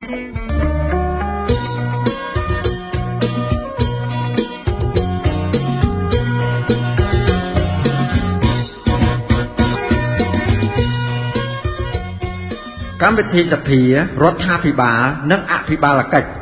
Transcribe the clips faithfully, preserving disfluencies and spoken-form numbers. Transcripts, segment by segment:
កម្មវិធីសភារដ្ឋាភិបាលនិងអភិបាលកិច្ច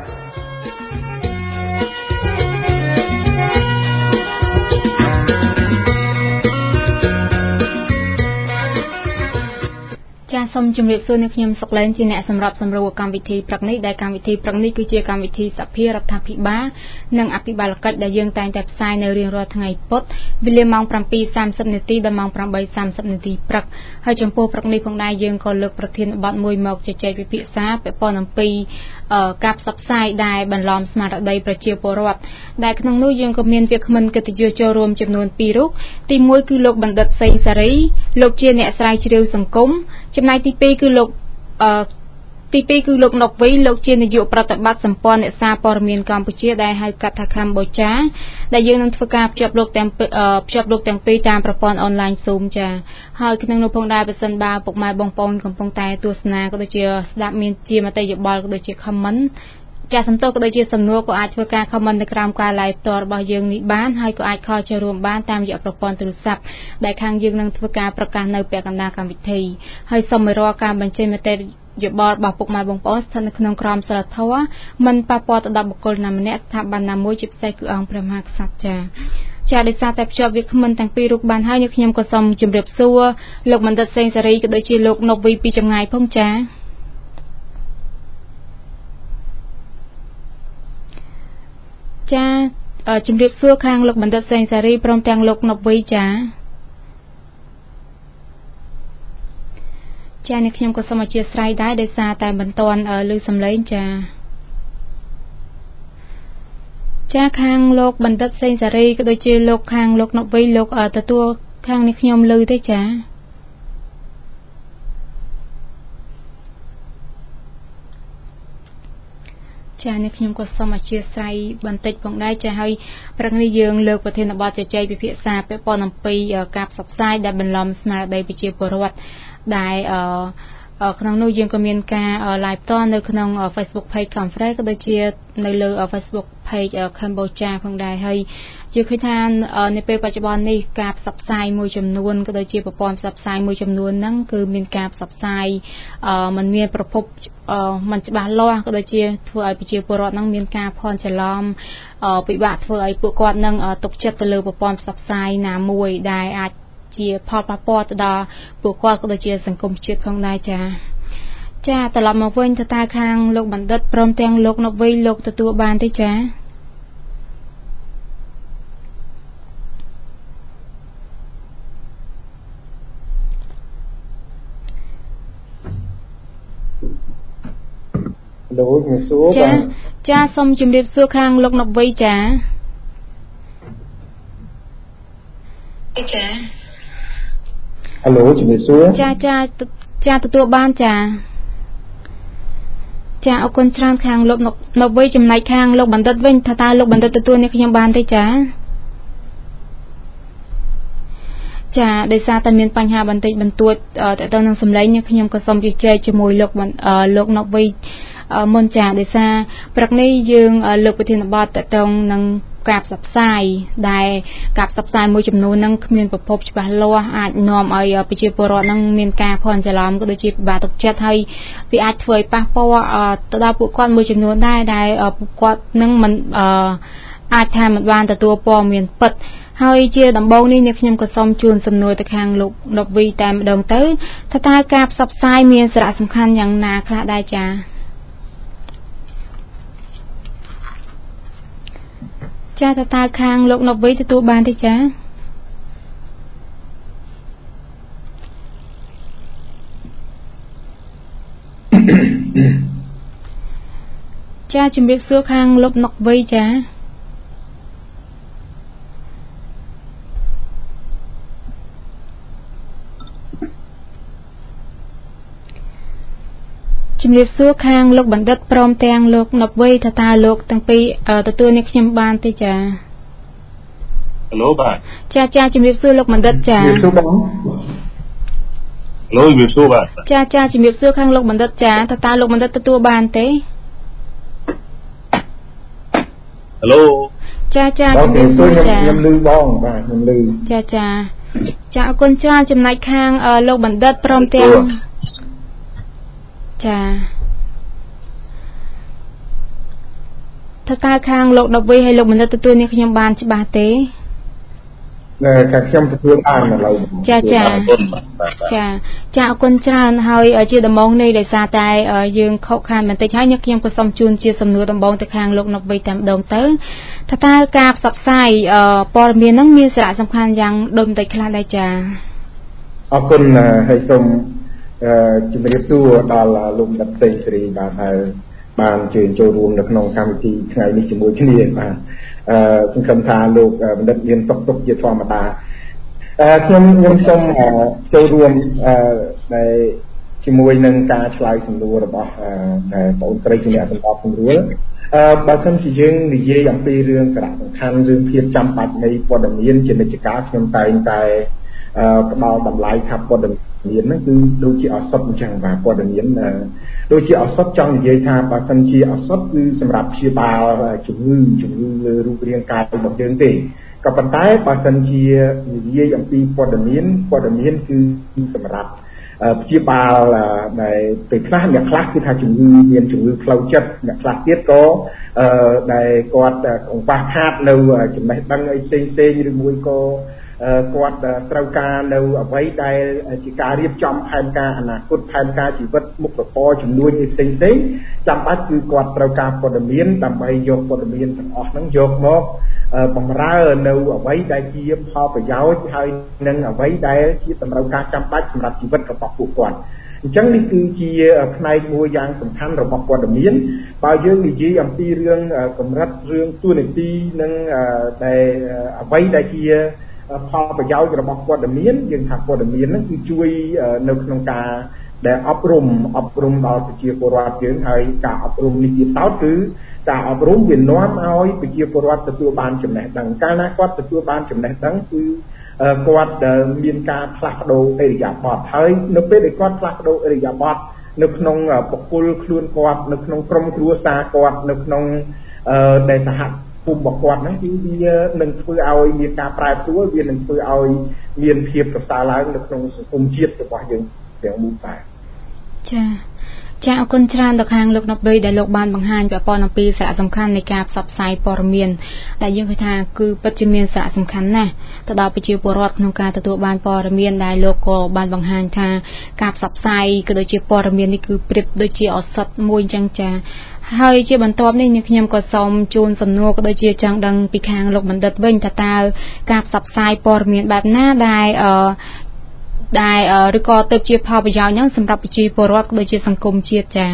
សូមជម្រាបសួរអ្នកខ្ញុំសុកលែនជាអ្នកសម្រាប់សម្រួលកម្មវិធីព្រឹកនេះដែលកម្មវិធីព្រឹកនេះគឺជាកម្មវិធីសភារដ្ឋាភិបាលនិងអភិបាលកិច្ចដែលយើងតែងតែផ្សាយនៅរៀងរាល់ថ្ងៃពុធវេលាម៉ោង ប្រាំពីរសាមសិប នាទីដល់ម៉ោង ប្រាំបីសាមសិប នាទីព្រឹកហើយចំពោះព្រឹកនេះផងដែរយើងក៏លើកប្រធានបទមួយមកជជែកវិភាសាពាក់ព័ន្ធអំពីការផ្សព្វផ្សាយដែលបន្លំស្មារតីប្រជាពលរដ្ឋដែលក្នុងនោះយើងក៏មានវាគ្មិនកិត្តិយសចូលរួមចំនួនពីររូបទីមួយគឺលោកបណ្ឌិតសេងសារីលោកជាអ្នកស្រាវជ្រាវសង្គមចំណែកទីពីរគឺលោកអឺទីពីរគឺលោកណុកវីលោកជានាយកប្រតិបត្តិសម្ព័ន្ធអ្នកសារព័ត៌មានកម្ពុជាដែលហៅកាត់ថាកម្ពុជាដែលយើងនឹងធ្វើការភ្ជាប់លោកទាំងភ្ជាប់លោកទាំងពីរតាមប្រព័ន្ធអនឡាញ Zoom ចាហើយក្នុងនោះផងដែរបើសិនបើពុកម៉ែបងប្អូនកំពុងតែទស្សនាក៏ដូចជាស្ដាប់មានជាមតិយោបល់ក៏ដូចជា comment ចាសំទោសក៏ដូចជាសំណួរក៏អាចធ្វើការ comment នៅក្រោមការ live ផ្ទាល់របស់យើងនេះបានហើយក៏អាចខលចូលរួមបានតាមរយៈប្រព័ន្ធទូរស័ព្ទដែលខាងយើងនឹងធ្វើការប្រកាសនៅពាក់កណ្ដាលកម្មវិធីហើយសូមឲ្យរាល់ការបញ្ចេញមតិយោបល់របស់ពុកម៉ែបងប្អូនស្ថិតនៅក្នុងក្រមសីលធម៌មិនប៉ះពាល់ទៅដល់បុគ្គលណាម្នាក់ស្ថាប័នណាមួយជាពិសេសគឺអង្គព្រះមហាក្សត្រចាចាដោយសារតែភ្ជាប់វាគ្មិនទាំងពីររូបបានហើយនេះខ្ញុំក៏សូមជម្រាបសួរលោកបណ្ឌិតសេងសារីក៏ដូចជាលោកណុកវីពីចម្ងាយផងចាចាជម្រាបសួរខាងលោកបណ្ឌិតសេងសារីព្រមទាំងលោកណុកវីចាចានេះខ្ញុំក៏សូមអធិស្ឋានដែរដោយសារតែមិនទាន់ឮសំឡេងចាចាខាងលោកបណ្ឌិតសេងសារីក៏ដូចជាលោកខាងលោកណុកវីលោកទទួលខាងនេះខ្ញុំឮទេចាចានេះខ្ញុំក៏សូមអធិស្ឋានបន្តិចផងដែរចាហើយព្រឹកនេះយើងលើកប្រធានបទជជែកវិភាសាពាក់ព័ន្ធអំពីការផ្សព្វផ្សាយដែលបន្លំស្មារតីប្រជាពលរដ្ឋដែលក្នុងនោះយើងក៏មានការ live ផ្ទាល់នៅក្នុង Facebook page Conference ក៏ដូចជានៅលើ Facebook page Cambodia ផងដែរហើយយើងឃើញថានៅពេលបច្ចុប្បន្ននេះការផ្សព្វផ្សាយមួយចំនួនក៏ដូចជាប្រព័ន្ធផ្សព្វផ្សាយមួយចំនួនហ្នឹងគឺមានការផ្សព្វផ្សាយมันមានប្រភពมันច្បាស់លាស់ក៏ដូចជាធ្វើឲ្យប្រជាពលរដ្ឋហ្នឹងមានការភ័ន្តច្រឡំពិបាកធ្វើឲ្យពួកគាត់នឹងទុកចិត្តទៅលើប្រព័ន្ធផ្សព្វផ្សាយណាមួយដែលអាចជាផលប៉ះពាល់ទៅដល់ពួកគាត់ក៏ដូចជាសង្គមជាតិផងដែរចាចាត្រឡប់មកវិញទៅតើខាងលោកបណ្ឌិតព្រមទាំងលោកណុកវីលោកទទួលបានទេចាលោកជំរាបសួរចាចាសូមជម្រាបសួរខាងលោកណុកវីចាចាហៅឡូជំរាបសួរចាចាចាទទួលបានចាចាអរគុណច្រើនខាងលោកនៅវិញចំណែកខាងលោកបណ្ឌិតវិញថាតើលោកបណ្ឌិតទទួលនេះខ្ញុំបានទេចាចាដោយសារតែមានបញ្ហាបន្តិចបន្តួចតទៅនឹងសម្លេងនេះខ្ញុំក៏សូមជជែកជាមួយលោកលោកណុកវីមុនចាដោយសារព្រឹកនេះយើងលើកប្រធានបទតទៅនឹងការផ្សព្វផ្សាយដែលការផ្សព្វផ្សាយមួយចំនួនហ្នឹងគ្មានប្រភពច្បាស់លាស់អាចនាំឲ្យប្រជាពលរដ្ឋហ្នឹងមានការភ័ន្តច្រឡំក៏ដូចជាពិបាកទុកចិត្តហើយវាអាចធ្វើឲ្យប៉ះពាល់ទៅដល់ពួកគាត់មួយចំនួនដែរដែលពួកគាត់នឹងមិនអាចថាមិនបានទទួលព័ត៌មានពិតហើយជាដំបូងនេះអ្នកខ្ញុំក៏សូមជូនសំណួរទៅខាងលោកណុកវីតែម្ដងទៅថាតើការផ្សព្វផ្សាយមានសារៈសំខាន់យ៉ាងណាខ្លះដែរចាចាតើតើខាងលោកណុកវីទទួលបានទេចាចាជំរាបសួរខាងលោកណុកវីចាជំរាបសួរខាងលោកបណ្ឌិតព្រមទាំងលោកណុកវីថាតើលោកទាំងពីរទទួលនេះខ្ញុំបានទេចាហៅឡូបាទចាចាជំរាបសួរលោកបណ្ឌិតចាជំរាបសួរបងហៅឡូជំរាបសួរបាទចាចាជំរាបសួរខាងលោកបណ្ឌិតចាថាតើលោកបណ្ឌិតទទួលបានទេ Hello ចាចាជំរាបសួរចាខ្ញុំឮបងបាទខ្ញុំឮចាចាចាអរគុណច្រើនចំណែកខាងលោកបណ្ឌិតព្រមទាំងចាថាតើខាងលោកដប់វីហើយលោកបណ្ឌិតទទួលនេះខ្ញុំបានច្បាស់ទេនៅខាងខ្ញុំទទួលបានឥឡូវចាចាចាចាអរគុណច្រើនហើយជាដំណងនេះដោយសារតែយើងខកខានបន្តិចហើយនេះខ្ញុំក៏សូមជូនជាសំណួរដំបូងទៅខាងលោកដប់វីតែម្ដងទៅថាតើការផ្សព្វផ្សាយព័ត៌មានហ្នឹងមានសារៈសំខាន់យ៉ាងដូចម្ដេចខ្លះដែរចាអរគុណហើយសូមជំរាបសួរដល់លោកបណ្ឌិតសេងសេរីបាទហើយបានជើញចូលរួមនៅក្នុងកម្មវិធីថ្ងៃនេះជាមួយគ្នាបាទអឺសង្ឃឹមថាលោកបណ្ឌិតមានសុខទុក្ខជាធម្មតាអឺខ្ញុំខ្ញុំសូមចូលរួមអឺដែលជាមួយនឹងការឆ្លើយសំណួររបស់អឺបងស្រីជាអ្នកសម្របសម្រួលអឺបើសិនជាយើងនិយាយអំពីរឿងសារៈសំខាន់រឿងភាពចាំបាច់នៃព័ត៌មានជានិច្ចកាលខ្ញុំតែងតែអឺផ្ដល់តម្លៃថាព័ត៌មានហ្នឹងគឺដូចជាឱសថអញ្ចឹងបាទព័ត៌មានដូចជាឱសថចង់និយាយថាបើសិនជាឱសថគឺសម្រាប់ព្យាបាលជំងឺជំងឺលើរូបរាងកាយរបស់យើងទេក៏ប៉ុន្តែបើសិនជានិយាយអំពីព័ត៌មានព័ត៌មានគឺសម្រាប់ព្យាបាលដែលពេលខ្លះអ្នកខ្លះគឺថាជំងឺមានជំងឺផ្លូវចិត្តអ្នកខ្លះទៀតក៏ដែលគាត់កង្វះខាតនៅចំណេះដឹងអីផ្សេងផ្សេងឬមួយក៏គាត់ត្រូវការនៅអ្វីដែលជាការរៀបចំផែនការអនាគតផែនការជីវិតមុខរបរជំនួយផ្សេងផ្សេងចាំបាច់គឺគាត់ត្រូវការព័ត៌មានដើម្បីយកព័ត៌មានទាំងអស់ហ្នឹងយកមកបំរើនៅអ្វីដែលជាផលប្រយោជន៍ហើយនឹងអ្វីដែលជាតម្រូវការចាំបាច់សម្រាប់ជីវិតរបស់ពួកគាត់អញ្ចឹងនេះគឺជាផ្នែកមួយយ៉ាងសំខាន់របស់ព័ត៌មានបើយើងនិយាយអំពីរឿងកម្រិតរឿងទួនាទីនិងដែលអ្វីដែលជាផលប្រយោជន៍របស់ព័ត៌មានយើងថាព័ត៌មានហ្នឹងគឺជួយនៅក្នុងការដែលអប់រំអប់រំដល់ប្រជាពលរដ្ឋយើងហើយការអប់រំនេះជាសោតគឺការអប់រំវានាំឲ្យប្រជាពលរដ្ឋទទួលបានចំណេះដឹងកាលណាគាត់ទទួលបានចំណេះដឹងគឺគាត់មានការផ្លាស់ប្ដូរឥរិយាបថហើយនៅពេលដែលគាត់ផ្លាស់ប្ដូរឥរិយាបថនៅក្នុងបុគ្គលខ្លួនគាត់នៅក្នុងក្រុមគ្រួសារគាត់នៅក្នុងដែលសហគមន៍របស់គាត់ហ្នឹងគឺវានឹងធ្វើឲ្យមានការប្រែប្រួលវានឹងធ្វើឲ្យមានភាពប្រសើរឡើងនៅក្នុងសង្គមជាតិរបស់យើងទាំងមូលតែចាចាអរគុណច្រើនដល់ខាងលោកណប់បីដែលលោកបានបង្ហាញពាក់ព័ន្ធអំពីសារៈសំខាន់នៃការផ្សព្វផ្សាយព័ត៌មានដែលយើងឃើញថាគឺពិតជាមានសារៈសំខាន់ណាស់ទៅដល់ប្រជាពលរដ្ឋក្នុងការទទួលបានព័ត៌មានដែលលោកក៏បានបង្ហាញថាការផ្សព្វផ្សាយក៏ដូចជាព័ត៌មាននេះគឺប្រៀបដូចជាឱសថមួយអញ្ចឹងចាហើយជាបន្ទាប់នេះនាងខ្ញុំក៏សូមជូនសំណួរក៏ដូចជាចង់ដឹងពីខាងលោកបណ្ឌិតវិញថាតើការផ្សព្វផ្សាយព័ត៌មានបែបណាដែលអឺដែលឬក៏ទៅជាផលប្រយោជន៍ហ្នឹងសម្រាប់ប្រជាពលរដ្ឋក៏ដូចជាសង្គមជាតិចា៎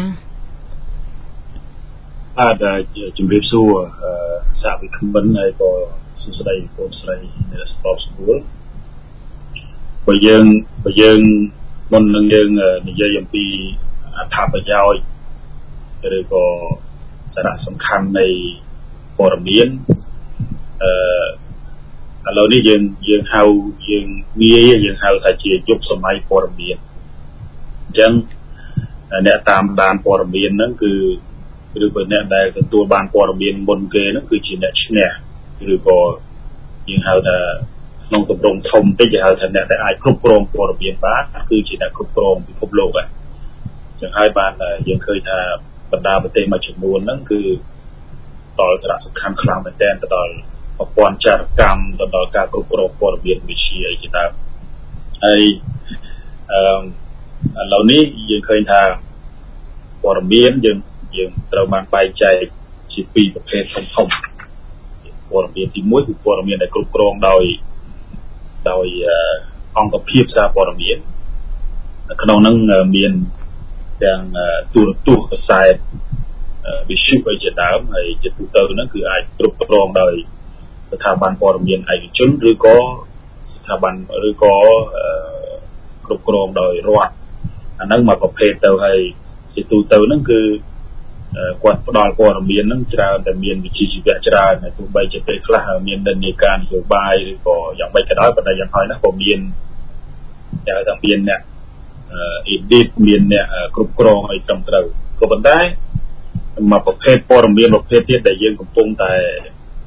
បាទជំរាបសួរសាវិខមិនហើយក៏សួស្តីបងស្រីអ្នកស្ដាប់ស្រួលបើយើងបើយើងមុននឹងយើងនិយាយអំពីអត្ថប្រយោជន៍ឬក៏សារៈសំខាន់នៃព័ត៌មានអឺឥឡូវនេះយើងយើងហៅយើងងាយយើងហៅថាជាយុគសម័យព័ត៌មានអញ្ចឹងអ្នកតាមដានព័ត៌មានហ្នឹងគឺឬក៏អ្នកដែលទទួលបានព័ត៌មានមុនគេហ្នឹងគឺជាអ្នកឈ្នះឬក៏យើងហៅថាក្នុងទម្រង់ធំតិចគេហៅថាអ្នកដែលអាចគ្រប់គ្រងព័ត៌មានបានគឺជាអ្នកគ្រប់គ្រងពិភពលោកហ្នឹងអញ្ចឹងហើយបានយើងឃើញថាបណ្ដាប្រទេសមួយចំនួនហ្នឹងគឺដល់សារៈសំខាន់ខ្លាំងមែនទែនទៅដល់ប្រព័ន្ធចារកម្មទៅដល់ការគ្រប់គ្រងព័ត៌មានវិទ្យាអីជាដើមហើយអឺឥឡូវនេះយើងឃើញថាព័ត៌មានយើងយើងត្រូវបានបែងចែកជាពីរប្រភេទធំធំព័ត៌មានទីមួយគឺព័ត៌មានដែលគ្រប់គ្រងដោយដោយអង្គភាពសារព័ត៌មានក្នុងហ្នឹងមានទាំងទូរទស្សន៍កាសែតវិទ្យុអីជាដើមហើយជាទូទៅហ្នឹងគឺអាចគ្រប់គ្រងដោយស្ថាប័នព័ត៌មានឯកជនឬក៏ស្ថាប័នឬក៏គ្រប់គ្រងដោយរដ្ឋអាហ្នឹងមកប្រភេទទៅហើយជាទូទៅហ្នឹងគឺគាត់ផ្ដល់ព័ត៌មានហ្នឹងច្រើនតែមានវិជ្ជាជីវៈច្រើនទោះបីជាពេលខ្លះមាននិន្នាការនយោបាយឬក៏យ៉ាងម៉េចក៏ដោយប៉ុន្តែយ៉ាងហោចណាស់ក៏មានតែថាមានអ្នកអ៊ីឌីតមានអ្នកគ្រប់គ្រងឲ្យត្រឹមត្រូវក៏ប៉ុន្តែមកប្រភេទព័ត៌មានប្រភេទទៀតដែលយើងកំពុងតែ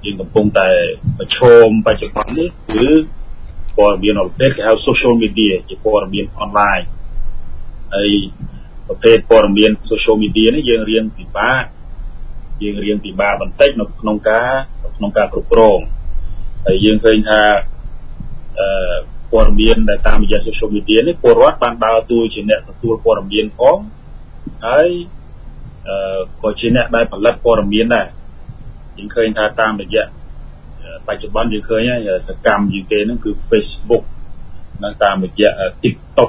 យើងកំពុងតែប្រឈមបច្ចុប្បន្ននេះគឺព័ត៌មានប្រភេទគេហៅ social media ជាព័ត៌មានអនឡាញហើយប្រភេទព័ត៌មាន social media នេះយើងរៀនពិបាកយើងរៀនពិបាកបន្តិចនៅក្នុងការក្នុងការគ្រប់គ្រងហើយយើងឃើញថាអឺព័ត៌មានដែលតាមរយៈ social media នេះពលរដ្ឋបានដើរតួជាអ្នកទទួលព័ត៌មានផងហើយអឺក៏ជាអ្នកដែលផលិតព័ត៌មានដែរយើងឃើញថាតាមរយៈបច្ចុប្បន្នយើងឃើញហើយសកម្មជាងគេហ្នឹងគឺ Facebook នៅតាមរយៈ TikTok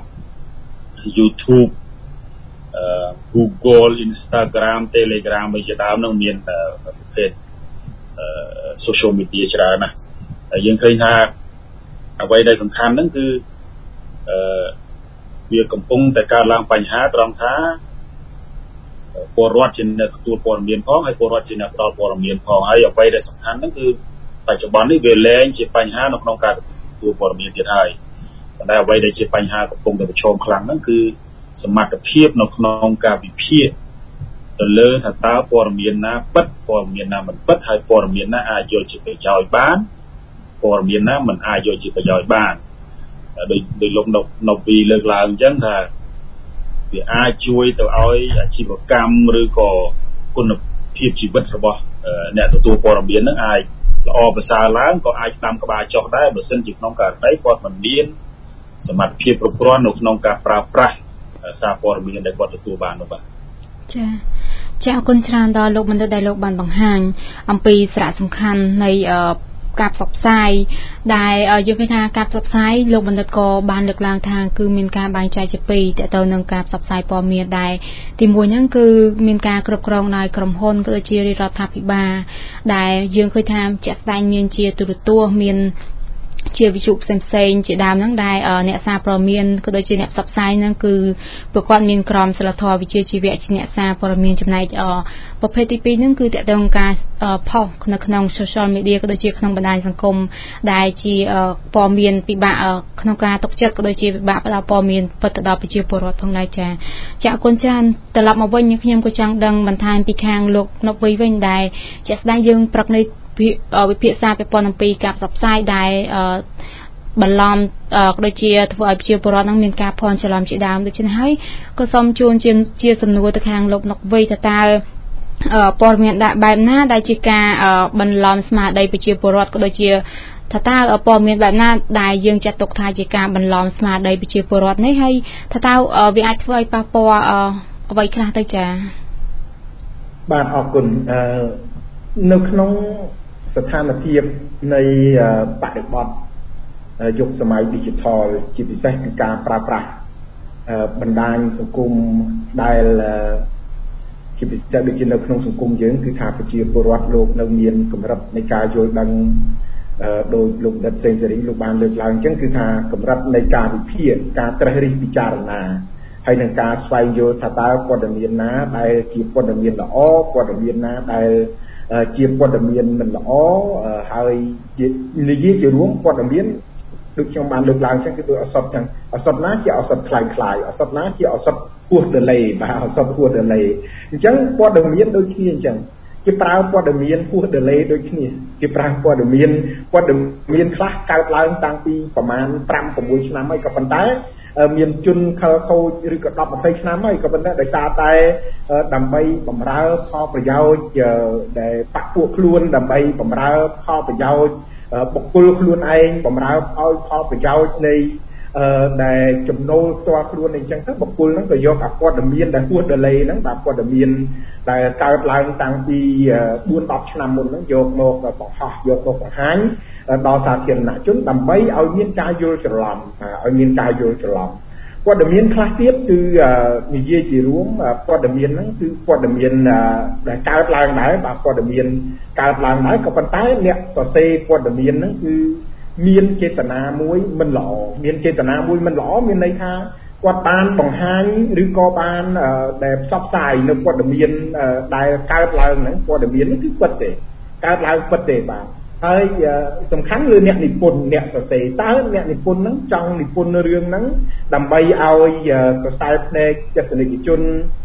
YouTube អឺ Google Instagram Telegram ជាដើមហ្នឹងមានប្រភេទអឺ social media ច្រើនណាស់ហើយយើងឃើញថាអ្វីដែលសំខាន់ហ្នឹងគឺអឺវាកំពុងតែកើតឡើងបញ្ហាត្រង់ថាពលរដ្ឋជាអ្នកទទួលព័ត៌មានផងហើយពលរដ្ឋជាអ្នកផ្ដល់ព័ត៌មានផងហើយអ្វីដែលសំខាន់ហ្នឹងគឺបច្ចុប្បន្ននេះវាលែងជាបញ្ហានៅក្នុងការទទួលព័ត៌មានទៀតហើយប៉ុន្តែអ្វីដែលជាបញ្ហាកំពុងតែប្រឈមខ្លាំងហ្នឹងគឺសមត្ថភាពនៅក្នុងការវិភាគទៅលើថាតើព័ត៌មានណាពិតព័ត៌មានណាមិនពិតហើយព័ត៌មានណាអាចយកជាប្រយោជន៍បានព័ត៌មានណាមិនអាចយកជាប្រយោជន៍បានដោយដោយលោកនៅពីលើកឡើងអញ្ចឹងថាវាអាចជួយទៅឲ្យអាជីវកម្មឬក៏គុណភាពជីវិតរបស់អ្នកទទួលព័ត៌មានហ្នឹងអាចល្អប្រសើរឡើងក៏អាចតាមក្បាលចុះដែរបើសិនជាក្នុងករណីគាត់មិនមានសមត្ថភាពគ្រប់គ្រាន់នៅក្នុងការប្រើប្រាស់សារព័ត៌មានដែលគាត់ទទួលបាននោះបាទចាចាអរគុណច្រើនដល់លោកបណ្ឌិតដែលលោកបានបង្ហាញអំពីសារៈសំខាន់នៃការផ្សព្វផ្សាយដែលយើងឃើញថាការផ្សព្វផ្សាយលោកបណ្ឌិតក៏បានលើកឡើងថាគឺមានការបែងចែកជាពីរតទៅនឹងការផ្សព្វផ្សាយព័ត៌មានដែរទីមួយហ្នឹងគឺមានការគ្រប់គ្រងដោយក្រុមហ៊ុនក៏ដូចជារដ្ឋាភិបាលដែលយើងឃើញថាជាក់ស្ដែងមានជាទូរទស្សន៍មានជាវិទ្យុផ្សេងផ្សេងជាដើមហ្នឹងដែលអ្នកសារព័ត៌មានក៏ដូចជាអ្នកផ្សព្វផ្សាយហ្នឹងគឺពួកគាត់មានក្រមសីលធម៌វិជ្ជាជីវៈជាអ្នកសារព័ត៌មានចំណែកប្រភេទទីពីរហ្នឹងគឺតកតងការផុសនៅក្នុង social media ក៏ដូចជាក្នុងបណ្ដាញសង្គមដែលជាព័ត៌មានពិបាកក្នុងការទុកចិត្តក៏ដូចជាពិបាកផ្ដល់ព័ត៌មានពិតទៅដល់ប្រជាពលរដ្ឋផងដែរចា៎ចា៎អរគុណច្រើនត្រឡប់មកវិញខ្ញុំក៏ចង់ដឹងបន្ថែមពីខាងលោកនៅវិញដែលជាក់ស្ដែងយើងប្រកនៃវិភាសាពាក់ព័ន្ធអំពីការផ្សព្វផ្សាយដែលបន្លំក៏ដូចជាធ្វើឲ្យប្រជាពលរដ្ឋនឹងមានការភ័ន្តច្រឡំជាដើមដូច្នេះហើយក៏សូមជួនជាជាសំណួរទៅខាងលោកនុកវីថាតើព័ត៌មានដាក់បែបណាដែលជាការបន្លំស្មារតីប្រជាពលរដ្ឋក៏ដូចជាថាតើព័ត៌មានបែបណាដែលយើងចាត់ទុកថាជាការបន្លំស្មារតីប្រជាពលរដ្ឋនេះហើយថាតើវាអាចធ្វើឲ្យប៉ះពាល់អ្វីខ្លះទៅចា៎បាទអរគុណនៅក្នុងស្ថានភាពនៃបរិបទយុគសម័យ digital ជាពិសេសគឺការប្រើប្រាស់បណ្ដាញសង្គមដែលជាពិសេសដូចជានៅក្នុងសង្គមយើងគឺថាប្រជាពលរដ្ឋលោកនៅមានកម្រិតនៃការយល់ដឹងដោយលោកបណ្ឌិតសេងសេរីលោកបានលើកឡើងអញ្ចឹងគឺថាកម្រិតនៃការវិភាគការត្រិះរិះពិចារណាហើយនឹងការស្វែងយល់ថាតើព័ត៌មានណាដែលជាព័ត៌មានល្អព័ត៌មានណាដែលជាព័ត៌មានមិនល្អហើយនិយាយជារួមព័ត៌មានដូចខ្ញុំបានលើកឡើងអញ្ចឹងគឺដូចអសត់ចឹងអសត់ណាជាអសត់คล้ายคล้ายអសត់ណាជាអសត់ហួស delay បាទអសត់ហួស delay អញ្ចឹងព័ត៌មានដូចគ្នាអញ្ចឹងគេប្រើព័ត៌មានហួស delay ដូចគ្នាគេប្រើព័ត៌មានព័ត៌មានខ្លះកើតឡើងតាំងពីប្រមាណfive sixឆ្នាំហើយក៏ប៉ុន្តែមានជនខលខូចឬក៏ten twentyឆ្នាំហើយក៏ប៉ុន្តែដោយសារតែដើម្បីបម្រើផលប្រយោជន៍ដែលបកពួកខ្លួនដើម្បីបម្រើផលប្រយោជន៍បុគ្គលខ្លួនឯងបម្រើឲ្យផលប្រយោជន៍នៃដែលចំណូលផ្ទាល់ខ្លួនអញ្ចឹងទៅបុគ្គលហ្នឹងក៏យកអាព័ត៌មានដែលហួស delay ហ្នឹងបាទព័ត៌មានដែលកើតឡើងតាំងពីfour tenឆ្នាំមុនហ្នឹងយកមកបង្ហោះយកមកបង្ហាញដល់សាធារណជនដើម្បីឲ្យមានការយល់ច្រឡំឲ្យមានការយល់ច្រឡំព័ត៌មានខ្លះទៀតគឺនិយាយជារួមព័ត៌មានហ្នឹងគឺព័ត៌មានដែលកើតឡើងដែរបាទព័ត៌មានកើតឡើងដែរក៏ប៉ុន្តែអ្នកសរសេរព័ត៌មានហ្នឹងគឺមានចេតនាមួយមិនល្អមានចេតនាមួយមិនល្អមានន័យថាគាត់បានបង្ហាញឬក៏បានដែលផ្សព្វផ្សាយនៅព័ត៌មានដែលកើតឡើងហ្នឹងព័ត៌មាននេះគឺពិតទេកើតឡើងពិតទេបាទហើយសំខាន់លើអ្នកនិពន្ធអ្នកសរសេរតើអ្នកនិពន្ធហ្នឹងចង់និពន្ធរឿងហ្នឹងដើម្បីឲ្យកសែភ្នែកទស្សនិកជន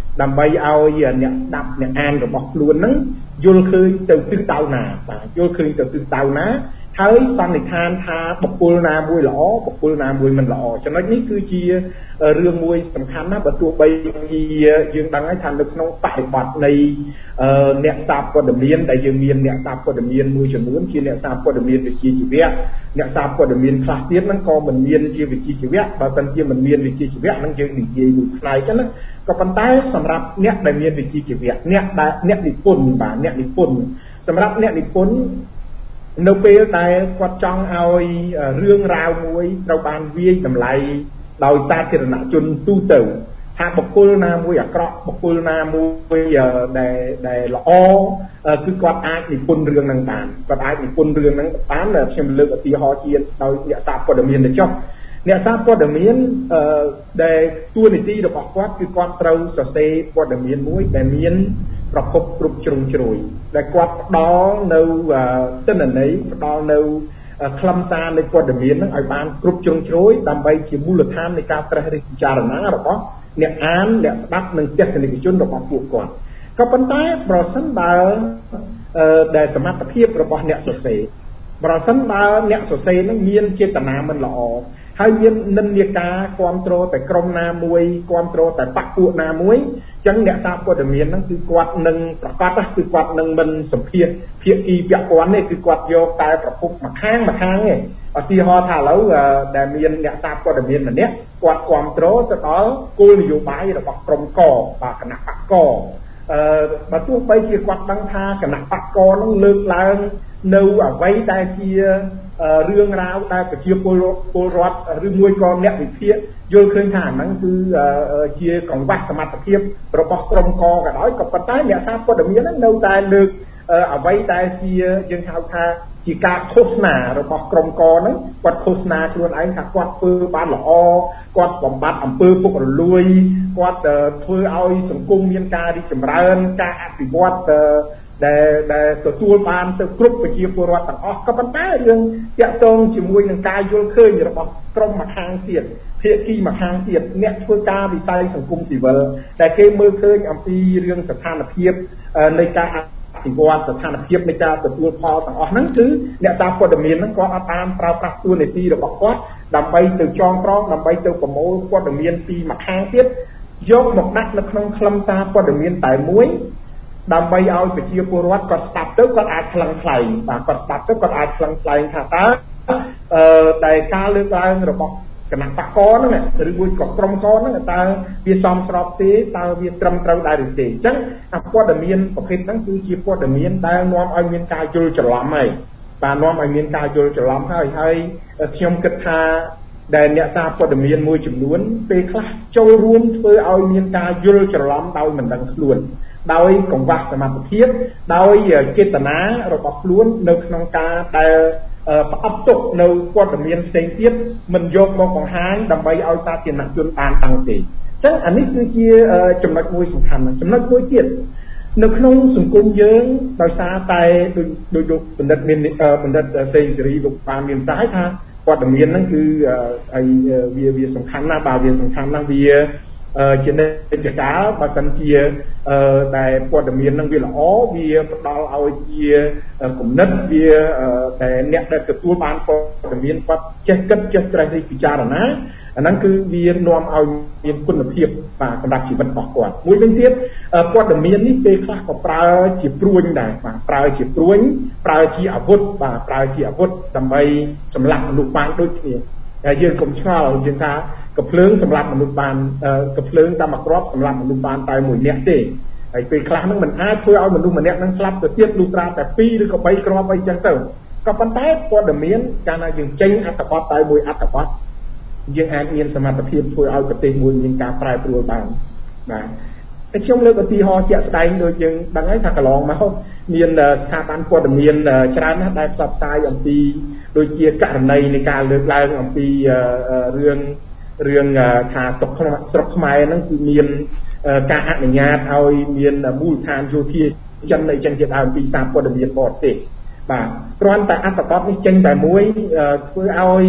ដើម្បីឲ្យអ្នកស្ដាប់អ្នកអានរបស់ខ្លួនហ្នឹងយល់ឃើញទៅទិសដៅណាបាទយល់ឃើញទៅទិសដៅណាហើយសន្និដ្ឋានថាបុគ្គលណាមួយល្អបុគ្គលណាមួយមិនល្អចំណុចនេះគឺជារឿងមួយសំខាន់ណាស់បើទោះបីជាយើងដឹងហើយថានៅក្នុងបរិបទនៃអ្នកសារព័ត៌មានដែលយើងមានអ្នកសារព័ត៌មានមួយចំនួនជាអ្នកសារព័ត៌មានវិជ្ជាជីវៈអ្នកសារព័ត៌មានខ្លះទៀតហ្នឹងក៏មិនមានជាវិជ្ជាជីវៈបើមិនជាមិនមានវិជ្ជាជីវៈហ្នឹងយើងនិយាយមួយផ្នែកចឹងណាក៏ប៉ុន្តែសម្រាប់អ្នកដែលមានវិជ្ជាជីវៈអ្នកដែលអ្នកនិពន្ធបាទអ្នកនិពន្ធសម្រាប់អ្នកនិពន្ធនៅពេលដែលគាត់ចង់ឲ្យរឿងរ៉ាវមួយត្រូវបានវាយតម្លៃដោយសាធារណជនទូទៅថាបុគ្គលណាមួយអាក្រក់បុគ្គលណាមួយដែលដែលល្អគឺគាត់អាចនិពន្ធរឿងហ្នឹងបានគាត់អាចនិពន្ធរឿងហ្នឹងបានខ្ញុំលើកឧទាហរណ៍ជាដោយអ្នកសារព័ត៌មានទៅចុះអ្នកសារព័ត៌មានដែលតួនាទីរបស់គាត់គឺគាត់ត្រូវសរសេរព័ត៌មានមួយដែលមានប្រភពគ្រប់ជ្រុងជ្រោយដែលគាត់ផ្ដល់នៅទិន្នន័យផ្ដល់នៅខ្លឹមសារនៃព័ត៌មានហ្នឹងឲ្យបានគ្រប់ជ្រុងជ្រោយដើម្បីជាមូលដ្ឋាននៃការត្រិះរិះពិចារណារបស់អ្នកអានអ្នកស្ដាប់និងទស្សនិកជនរបស់ពួកគាត់ក៏ប៉ុន្តែប្រសិនបើដែលសមត្ថភាពរបស់អ្នកសរសេរប្រសិនបើអ្នកសរសេរនឹងមានចេតនាមិនល្អហើយមាននិន្នាការគ្រប់គ្រងតែក្រុមណាមួយគ្រប់គ្រងតែបកពួកណាមួយអញ្ចឹងអ្នកសារព័ត៌មានហ្នឹងគឺគាត់នឹងប្រកាសគឺគាត់នឹងមិនសម្ភាសភាគីពាក់ព័ន្ធទេគឺគាត់យកតែប្រភពមួយខាងមួយខាងទេឧទាហរណ៍ថាឥឡូវដែលមានអ្នកសារព័ត៌មានម្នាក់គាត់គ្រប់គ្រងទៅដល់គោលនយោបាយរបស់ក្រុមកបាទគណៈបកកអឺបើទោះបីជាគាត់ដឹងថាគណៈបកកហ្នឹងលើកឡើងនៅអ្វីដែលជារឿងរ៉ាវដែលប្រជាពលពលរដ្ឋឬមួយក៏អ្នកវិភាគយល់ឃើញថាអាហ្នឹងគឺជាកង្វះសមត្ថភាពរបស់ក្រុមកក៏ដោយក៏ប៉ុន្តែអ្នកសារព័ត៌មានហ្នឹងនៅតែលើកអ្វីដែលជាយើងហៅថាជាការឃោសនារបស់ក្រុមកហ្នឹងគាត់ឃោសនាខ្លួនឯងថាគាត់ធ្វើបានល្អគាត់បំបត្តិអំពើពុករលួយគាត់ធ្វើឲ្យសង្គមមានការរីកចម្រើនការអភិវឌ្ឍដែលដែលទទួលបានទៅគ្រប់ប្រជាពលរដ្ឋទាំងអស់ក៏ប៉ុន្តែរឿងតាក់ទងជាមួយនឹងការយល់ឃើញរបស់ក្រុមម្ខាងទៀតភាគីម្ខាងទៀតអ្នកធ្វើការវិស័យសង្គមស៊ីវិលដែលគេមើលឃើញអំពីរឿងស្ថានភាពនៃការអភិវឌ្ឍស្ថានភាពនៃការទទួលផលទាំងអស់ហ្នឹងគឺអ្នកសារព័ត៌មានហ្នឹងក៏អត់បានប្រើប្រាស់តួនាទីរបស់គាត់ដើម្បីទៅចងក្រងដើម្បីទៅប្រមូលព័ត៌មានពីម្ខាងទៀតយកមកដាក់នៅក្នុងខ្លឹមសារព័ត៌មានតែមួយដើម្បីឲ្យប្រជាពលរដ្ឋគាត់ស្ដាប់ទៅគាត់អាចថ្លឹងថ្លែងបាទគាត់ស្ដាប់ទៅគាត់អាចថ្លឹងថ្លែងថាតើអឺតែការលើកឡើងរបស់គណៈបកកហ្នឹងឬមួយក៏ក្រុមកហ្នឹងតើវាសមស្របទេតើវាត្រឹមត្រូវដែរឬទេអញ្ចឹងអាព័ត៌មានប្រភេទហ្នឹងគឺជាព័ត៌មានដែលនាំឲ្យមានការយល់ច្រឡំហើយបាទនាំឲ្យមានការយល់ច្រឡំហើយហើយខ្ញុំគិតថាដែលអ្នកសារព័ត៌មានមួយចំនួនពេលខ្លះចូលរួមធ្វើឲ្យមានការយល់ច្រឡំដោយមិនដឹងខ្លួនដោយកង្វះសមត្ថភាពដោយចេតនារបស់ខ្លួននៅក្នុងការដែលផ្អប់ទុកនៅព័ត៌មានផ្សេងទៀតមិនយកមកបង្ហាញដើម្បីឲ្យសាធារណជនបានតាំងទេអញ្ចឹងអានេះគឺជាចំណុចមួយសំខាន់ចំណុចមួយទៀតនៅក្នុងសង្គមយើងដោយសារតែដោយលោកបណ្ឌិតមានបណ្ឌិតសេងសេរីលោកបានមានផ្សាយថាព័ត៌មានហ្នឹងគឺហើយវាវាសំខាន់ណាស់បាទវាសំខាន់ណាស់វាជានិច្ចកាលបើសិនជាដែលព័ត៌មាននឹងវាល្អវាផ្ដល់ឲ្យជាគំនិតវាតែអ្នកដែលទទួលបានព័ត៌មានគាត់ចេះគិតចេះត្រិះរិះពិចារណាអាហ្នឹងគឺវានាំឲ្យមានគុណភាពបាទសម្រាប់ជីវិតរបស់គាត់មួយវិញទៀតព័ត៌មាននេះពេលខ្លះក៏ប្រើជាព្រួញដែរបាទប្រើជាព្រួញប្រើជាអាវុធបាទប្រើជាអាវុធដើម្បីសម្លាប់មនុស្សបានដូចគ្នាហើយយើងកុំឆ្ងល់យើងថាកំភ្លើងសម្រាប់មនុស្សបានកំភ្លើងតាមមួយគ្រាប់សម្រាប់មនុស្សបានតែមួយនាក់ទេហើយពេលខ្លះហ្នឹងមិនអាចធ្វើឲ្យមនុស្សម្នាក់ហ្នឹងស្លាប់ទៅទៀតលុះត្រាតែពីរឬក៏បីគ្រាប់អីចឹងទៅក៏ប៉ុន្តែព័ត៌មានកាលណាយើងចេញអត្ថបទតែមួយអត្ថបទយើងអាចមានសមត្ថភាពធ្វើឲ្យប្រទេសមួយមានការប្រែប្រួលបានបាទតែខ្ញុំលើកឧទាហរណ៍ជាក់ស្ដែងដូចយើងដឹងហើយថាកន្លងមកមានស្ថាប័នព័ត៌មានច្រើនណាស់ដែលផ្សព្វផ្សាយអំពីដូចជាករណីនៃការលើកឡើងអំពីរឿងរឿងថាស្រុកស្រុកខ្មែរហ្នឹងគឺមានការអនុញ្ញាតឲ្យមានមូលដ្ឋានយោធាចិនអីចឹងជាដើមពីសារព័ត៌មានបរទេសបាទគ្រាន់តែអត្ថបទនេះចេញតែមួយធ្វើឲ្យ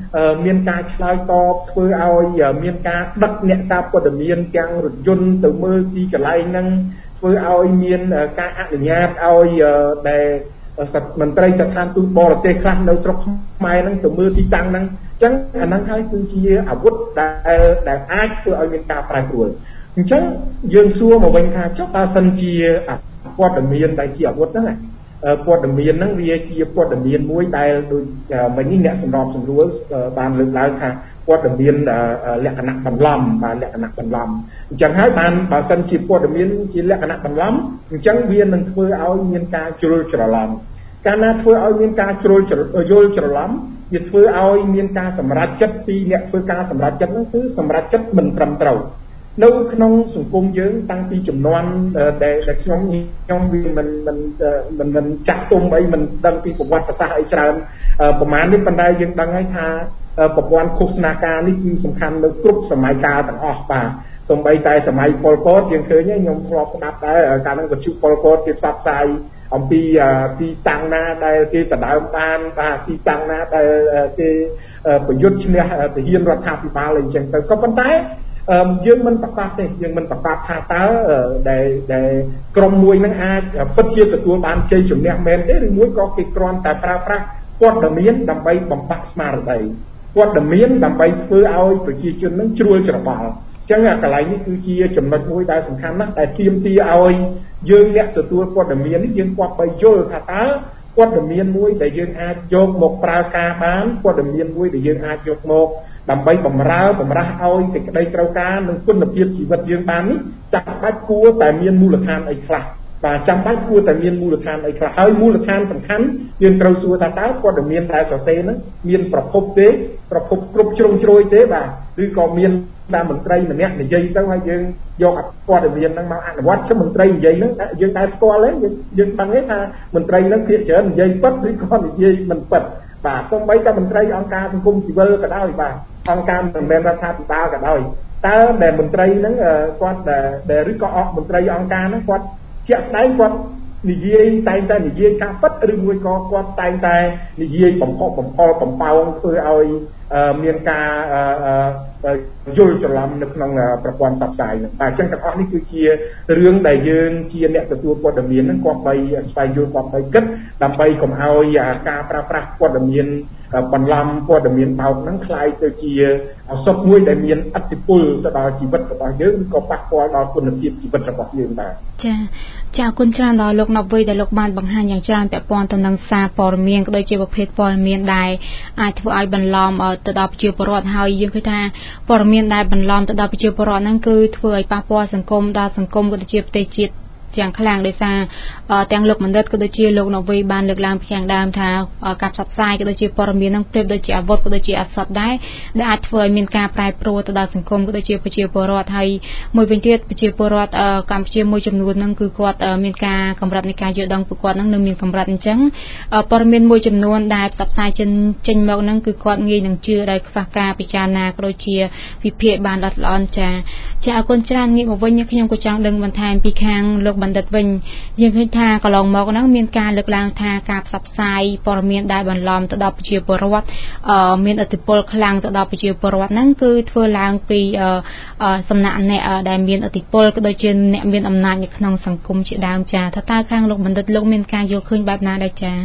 មានការឆ្លើយតបធ្វើឲ្យមានការដឹកអ្នកសារព័ត៌មានទាំងរថយន្តទៅមើលទីកន្លែងហ្នឹងធ្វើឲ្យមានការអនុញ្ញាតឲ្យដែលមន្ត្រីស្ថានទូតបរទេសខ្លះនៅស្រុកខ្មែរហ្នឹងទៅមើលទីតាំងហ្នឹងអញ្ចឹងអាហ្នឹងហើយគឺជាអាវុធដែលដែលអាចធ្វើឲ្យមានការប្រែប្រួលអញ្ចឹងយើងសួរមកវិញថាចុះតើសិនជាព័ត៌មានដែលជាអាវុធហ្នឹងព័ត៌មានហ្នឹងវាជាព័ត៌មានមួយដែលដូចមិញនេះអ្នកសម្របសម្រួលបានលើកឡើងថាព័ត៌មានលក្ខណៈបន្លំបាទលក្ខណៈបន្លំអញ្ចឹងហើយបានបើសិនជាព័ត៌មានជាលក្ខណៈបន្លំអញ្ចឹងវានឹងធ្វើឲ្យមានការជ្រុលច្រឡំកាលណាធ្វើឲ្យមានការជ្រុលយល់ច្រឡំវាធ្វើឲ្យមានការសម្រេចចិត្តពីអ្នកធ្វើការសម្រេចចិត្តហ្នឹងគឺសម្រេចចិត្តមិនត្រឹមត្រូវនៅក្នុងសង្គមយើងតាំងពីចំនួនដែលខ្ញុំខ្ញុំវាមិនមិនមិនមិនចាស់ទុំអីមិនដឹងពីប្រវត្តិសាស្ត្រអីច្រើនប្រហែលនេះប៉ុន្តែយើងដឹងហើយថាប្រព័ន្ធឃោសនាការនេះគឺសំខាន់នៅគ្រប់សម័យកាលទាំងអស់បាទសូម្បីតែសម័យប៉ុលពតយើងឃើញខ្ញុំធ្លាប់ស្ដាប់ដែរកាលហ្នឹងវិទ្យុប៉ុលពតគេផ្សព្វផ្សាយអំពីទីតាំងណាដែលគេដណ្ដើមបានបាទទីតាំងណាដែលគេប្រយុទ្ធឈ្នះទាហានរដ្ឋាភិបាលអីចឹងទៅក៏ប៉ុន្តែយើងមិនប្រកាសទេយើងមិនប្រកាសថាតើដែលដែលក្រុមមួយហ្នឹងអាចពិតជាទទួលបានជ័យជំនះមែនទេឬមួយក៏គេគ្រាន់តែប្រើប្រាស់ព័ត៌មានដើម្បីបំផាក់ស្មារតីព័ត៌មានដើម្បីធ្វើឲ្យប្រជាជនហ្នឹងជ្រួលច្របល់អញ្ចឹងកន្លែងនេះគឺជាចំណុចមួយដែលសំខាន់ណាស់ដែលទាមទារឲ្យយើងអ្នកទទួលព័ត៌មាននេះយើងគប្បីយល់ថាតើព័ត៌មានមួយដែលយើងអាចយកមកប្រើការបានព័ត៌មានមួយដែលយើងអាចយកមកដើម្បីបំរើបំរាស់ឲ្យសេចក្តីត្រូវការនិងគុណភាពជីវិតយើងបាននេះចាំបាច់គួរតែមានមូលដ្ឋានអីខ្លះបាទចាំបាច់គួរតែមានមូលដ្ឋានអីខ្លះហើយមូលដ្ឋានសំខាន់យើងត្រូវសួរថាតើព័ត៌មានដែលសរសេរហ្នឹងមានប្រភពទេប្រភពគ្រប់ជ្រុងជ្រោយទេបាទឬក៏មានតាមមន្ត្រីម្នាក់និយាយទៅហើយយើងយកព័ត៌មានហ្នឹងមកអនុវត្តchứមន្ត្រីនិយាយហ្នឹងយើងតែស្គាល់ទេយើងយើងដឹងទេថាមន្ត្រីហ្នឹងភាគច្រើននិយាយពិតឬក៏និយាយមិនពិតបាទសូម្បីតែមន្ត្រីអង្គការសង្គមស៊ីវិលក៏ដោយបាទអង្គការមិនមែនរដ្ឋាភិបាលក៏ដោយតើដែលមន្ត្រីហ្នឹងគាត់ដែលឬក៏អមន្ត្រីអង្គការហ្នឹងគាត់ជាក់ស្ដែងគាត់និយាយតែងតែនិយាយការពិតឬមួយក៏គាត់តែងតែនិយាយបំផុសបំផុលបំផោងធ្វើឲ្យមានការយល់ច្រឡំនៅក្នុងប្រព័ន្ធផ្សព្វផ្សាយហ្នឹងបាទអញ្ចឹងទាំងអស់នេះគឺជារឿងដែលយើងជាអ្នកទទួលព័ត៌មានហ្នឹងគប្បីស្វែងយល់គប្បីគិតដើម្បីកុំឲ្យការប្រើប្រាស់ព័ត៌មានបន្លំព័ត៌មានបោកហ្នឹងคล้ายទៅជាអសុខមួយដែលមានឥទ្ធិពលទៅដល់ជីវិតរបស់យើងឬក៏ប៉ះពាល់ដល់គុណភាពជីវិតរបស់យើងបាទចា៎ចា៎អរគុណច្រើនដល់លោកណប់វីដែលលោកបានបង្ហាញយ៉ាងច្រើនពាក់ព័ន្ធទៅនឹងសារព័ត៌មានក៏ដូចជាប្រភេទព័ត៌មានដែលអាចធ្វើឲ្យបន្លំទៅដល់ប្រជាពលរដ្ឋហើយយើងឃើញថាព័ត៌មានដែលបន្លំទៅដល់ប្រជាពលរដ្ឋហ្នឹងគឺធ្វើឲ្យប៉ះពាល់សង្គមដល់សង្គមក៏ដូចជាប្រទេសជាតិយ៉ាងខ្លាំងដោយសារទាំងលោកបណ្ឌិតក៏ដូចជាលោកណវីបានលើកឡើងពីខាងដើមថាការផ្សព្វផ្សាយក៏ដូចជាព័ត៌មាននឹងប្រៀបដូចជាអាវុធក៏ដូចជាអសត់ដែរដែលអាចធ្វើឲ្យមានការប្រែប្រួលទៅដល់សង្គមក៏ដូចជាប្រជាពលរដ្ឋហើយមួយវិញទៀតប្រជាពលរដ្ឋកម្ពុជាមួយចំនួនហ្នឹងគឺគាត់មានការកម្រិតនៃការយល់ដឹងពួកគាត់ហ្នឹងនៅមានកម្រិតអញ្ចឹងព័ត៌មានមួយចំនួនដែលផ្សព្វផ្សាយចេញចេញមកហ្នឹងគឺគាត់ងាយនឹងជឿដោយខ្វះការពិចារណាក៏ដូចជាវិភាគបានល្អិតល្អន់ចាចាអរគុណច្រើនងាកមកវិញខ្ញុំក៏ចង់ដឹងបន្ថែមពីខាងលោកបណ្ឌិតវិញយើងឃើញថាកន្លងមកហ្នឹងមានការលើកឡើងថាការផ្សព្វផ្សាយព័ត៌មានដែលបន្លំទៅដល់ប្រជាពលរដ្ឋមានឥទ្ធិពលខ្លាំងទៅដល់ប្រជាពលរដ្ឋហ្នឹងគឺធ្វើឡើងពីសំណាក់អ្នកដែលមានឥទ្ធិពលក៏ដូចជាអ្នកមានអំណាចនៅក្នុងសង្គមជាដើមចាថាតើខាងលោកបណ្ឌិតលោកមានការយល់ឃើញបែបណាដែរចា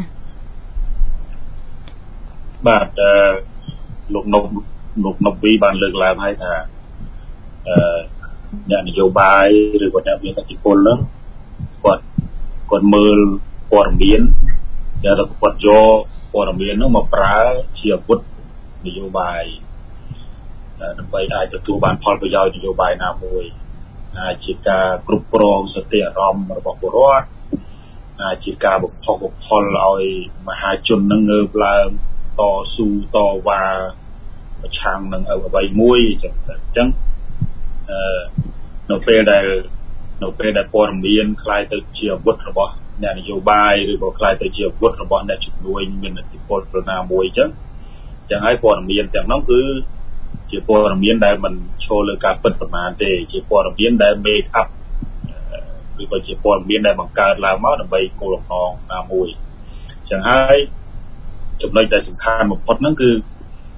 បាទលោកណុកលោកណុកវីបានលើកឡើងហើយថាអឺអ្នកនយោបាយឬក៏អ្នកមានឥទ្ធិពលហ្នឹងគាត់គាត់មើលព័ត៌មានតែគាត់យកព័ត៌មានហ្នឹងមកប្រើជាអាវុធនយោបាយដើម្បីអាចទទួលបានផលប្រយោជន៍នយោបាយណាមួយអាចជាការគ្រប់គ្រងសតិអារម្មណ៍របស់ពលរដ្ឋអាចជាការបំផុសបំផុលឲ្យមហាជននឹងងើបឡើងតស៊ូតវ៉ាប្រឆាំងនឹងអ្វីមួយអញ្ចឹងអញ្ចឹងអឺនៅពេលដែលនៅពេលដែលព័ត៌មានคล้ายទៅជាអាវុធរបស់អ្នកនយោបាយឬក៏คล้ายទៅជាអាវុធរបស់អ្នកជំនួយមានឥទ្ធិពលប្រណាមួយអញ្ចឹងអញ្ចឹងហើយព័ត៌មានទាំងនោះគឺជាព័ត៌មានដែលមិនឈលលើការពិតប្រមាណទេជាព័ត៌មានដែល make up ឬក៏ជាព័ត៌មានដែលបង្កើតឡើងមកដើម្បីគោលបំណងណាមួយអញ្ចឹងហើយចំណុចដែលសំខាន់បំផុតហ្នឹងគឺ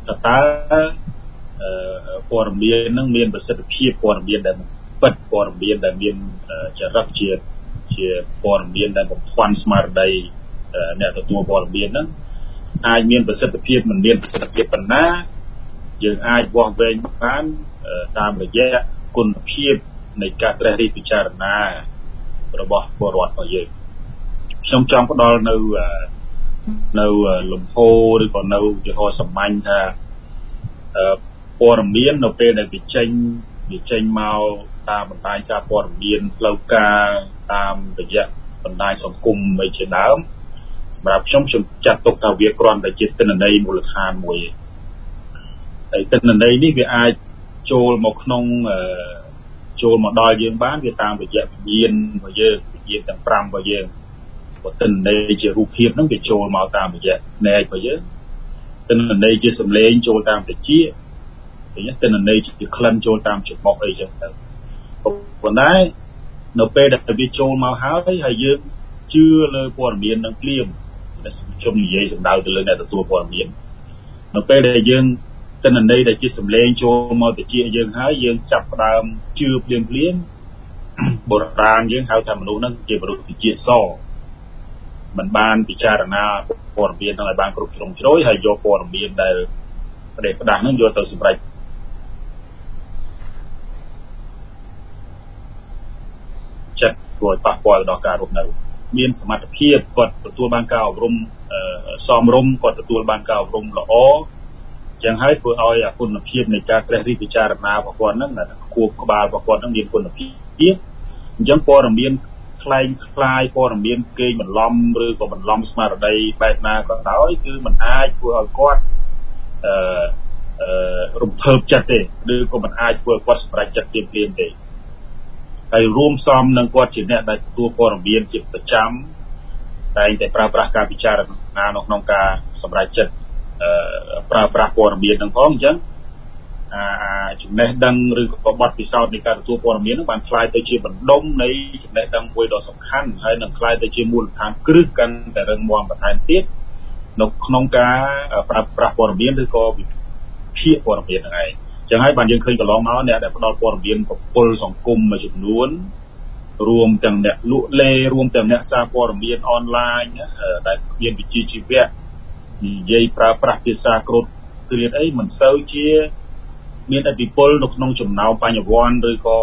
តើព័ត៌មាននឹងមានប្រសិទ្ធភាពព័ត៌មានដែលពិតព័ត៌មានដែលមានចរិតជាជាព័ត៌មានដែលបំភាន់ស្មារតីអ្នកទទួលព័ត៌មានហ្នឹងអាចមានប្រសិទ្ធភាពមិនមានប្រសិទ្ធភាពប៉ុណ្ណាយើងអាចវាស់វែងបានតាមរយៈគុណភាពនៃការត្រិះរិះពិចារណារបស់ពលរដ្ឋរបស់យើងខ្ញុំចង់ផ្ដល់នៅនៅលំហឬក៏នៅជាហោសាមញ្ញថាព័ត៌មាននៅពេលដែលវាចេញវាចេញមកតាមបណ្ដាញសារព័ត៌មានផ្លូវការតាមរយៈបណ្ដាញសង្គមអីជាដើមសម្រាប់ខ្ញុំខ្ញុំចាត់ទុកថាវាគ្រាន់តែជាទិន្នន័យមូលដ្ឋានមួយហើយទិន្នន័យនេះវាអាចចូលមកក្នុងចូលមកដល់យើងបានវាតាមរយៈវិញ្ញាណរបស់យើងវិញ្ញាណទាំងប្រាំរបស់យើងព្រោះទិន្នន័យជារូបភាពហ្នឹងវាចូលមកតាមរយៈភ្នែករបស់យើងទិន្នន័យជាសំឡេងចូលតាមត្រចៀកទិន្នន័យជាក្លិនចូលតាមច្រមុះអីចឹងទៅប៉ុន្តែនៅពេលដែលវាចូលមកហើយហើយយើងជឿលើព័ត៌មាននឹងភ្លាមខ្ញុំនិយាយសម្ដៅទៅលើអ្នកទទួលព័ត៌មាននៅពេលដែលយើងទិន្នន័យដែលជាសំឡេងចូលមកត្រចៀកយើងហើយយើងចាប់ផ្ដើមជឿភ្លាមភ្លាមបុរាណយើងហៅថាមនុស្សហ្នឹងជាមនុស្សត្រចៀកសមិនបានពិចារណាព័ត៌មានហ្នឹងឲ្យបានគ្រប់ជ្រុងជ្រោយហើយយកព័ត៌មានដែលប្រទេសផ្ដាស់ហ្នឹងយកទៅសម្រេចចិត្តធ្វើឲ្យប៉ះពាល់ដល់ការរស់នៅមានសមត្ថភាពគាត់ទទួលបានការអប់រំសមរម្យគាត់ទទួលបានការអប់រំល្អចឹងហើយធ្វើឲ្យគុណភាពនៃការត្រិះរិះពិចារណារបស់គាត់ហ្នឹងខួរក្បាលរបស់គាត់ហ្នឹងមានគុណភាពអញ្ចឹងព័ត៌មានខ្លែងខ្លាយព័ត៌មានគេបន្លំឬក៏បន្លំស្មារតីបែបណាក៏ដោយគឺมันអាចធ្វើឲ្យគាត់អឺអឺរំភើបចិត្តទេឬក៏มันអាចធ្វើឲ្យគាត់សម្រេចចិត្តភ្លាមៗទេហើយរួមផ្សំនឹងគាត់ជាអ្នកដែលទទួលព័ត៌មានជាប្រចាំតែងតែប្រើប្រាស់ការពិចារណានៅក្នុងការសម្រេចចិត្តប្រើប្រាស់ព័ត៌មានហ្នឹងផងអញ្ចឹងអាចំណេះដឹងឬក៏បទពិសោធន៍នៃការទទួលព័ត៌មានហ្នឹងបានคล้ายទៅជាបណ្ដុំនៃចំណេះដឹងមួយដ៏សំខាន់ហើយនឹងคล้ายទៅជាមូលដ្ឋានគ្រឹះកាន់តែរឹងមាំបន្ថែមទៀតនៅក្នុងការប្រើប្រាស់ព័ត៌មានឬក៏វិភាគព័ត៌មានហ្នឹងឯងចឹងហើយបានយើងឃើញកន្លងមកអ្នកដែលផ្ដល់ព័ត៌មានប្រព័ន្ធសង្គមមួយចំនួនរួមទាំងអ្នកលក់លេរួមទាំងអ្នកសារព័ត៌មានអនឡាញដែលមានវិជ្ជាជីវៈនិយាយប្រើប្រាស់ភាសាគ្រុឌគ្រៀតអីមិនសូវជាមានឥទ្ធិពលនៅក្នុងចំណោមបញ្ញវន្តឬក៏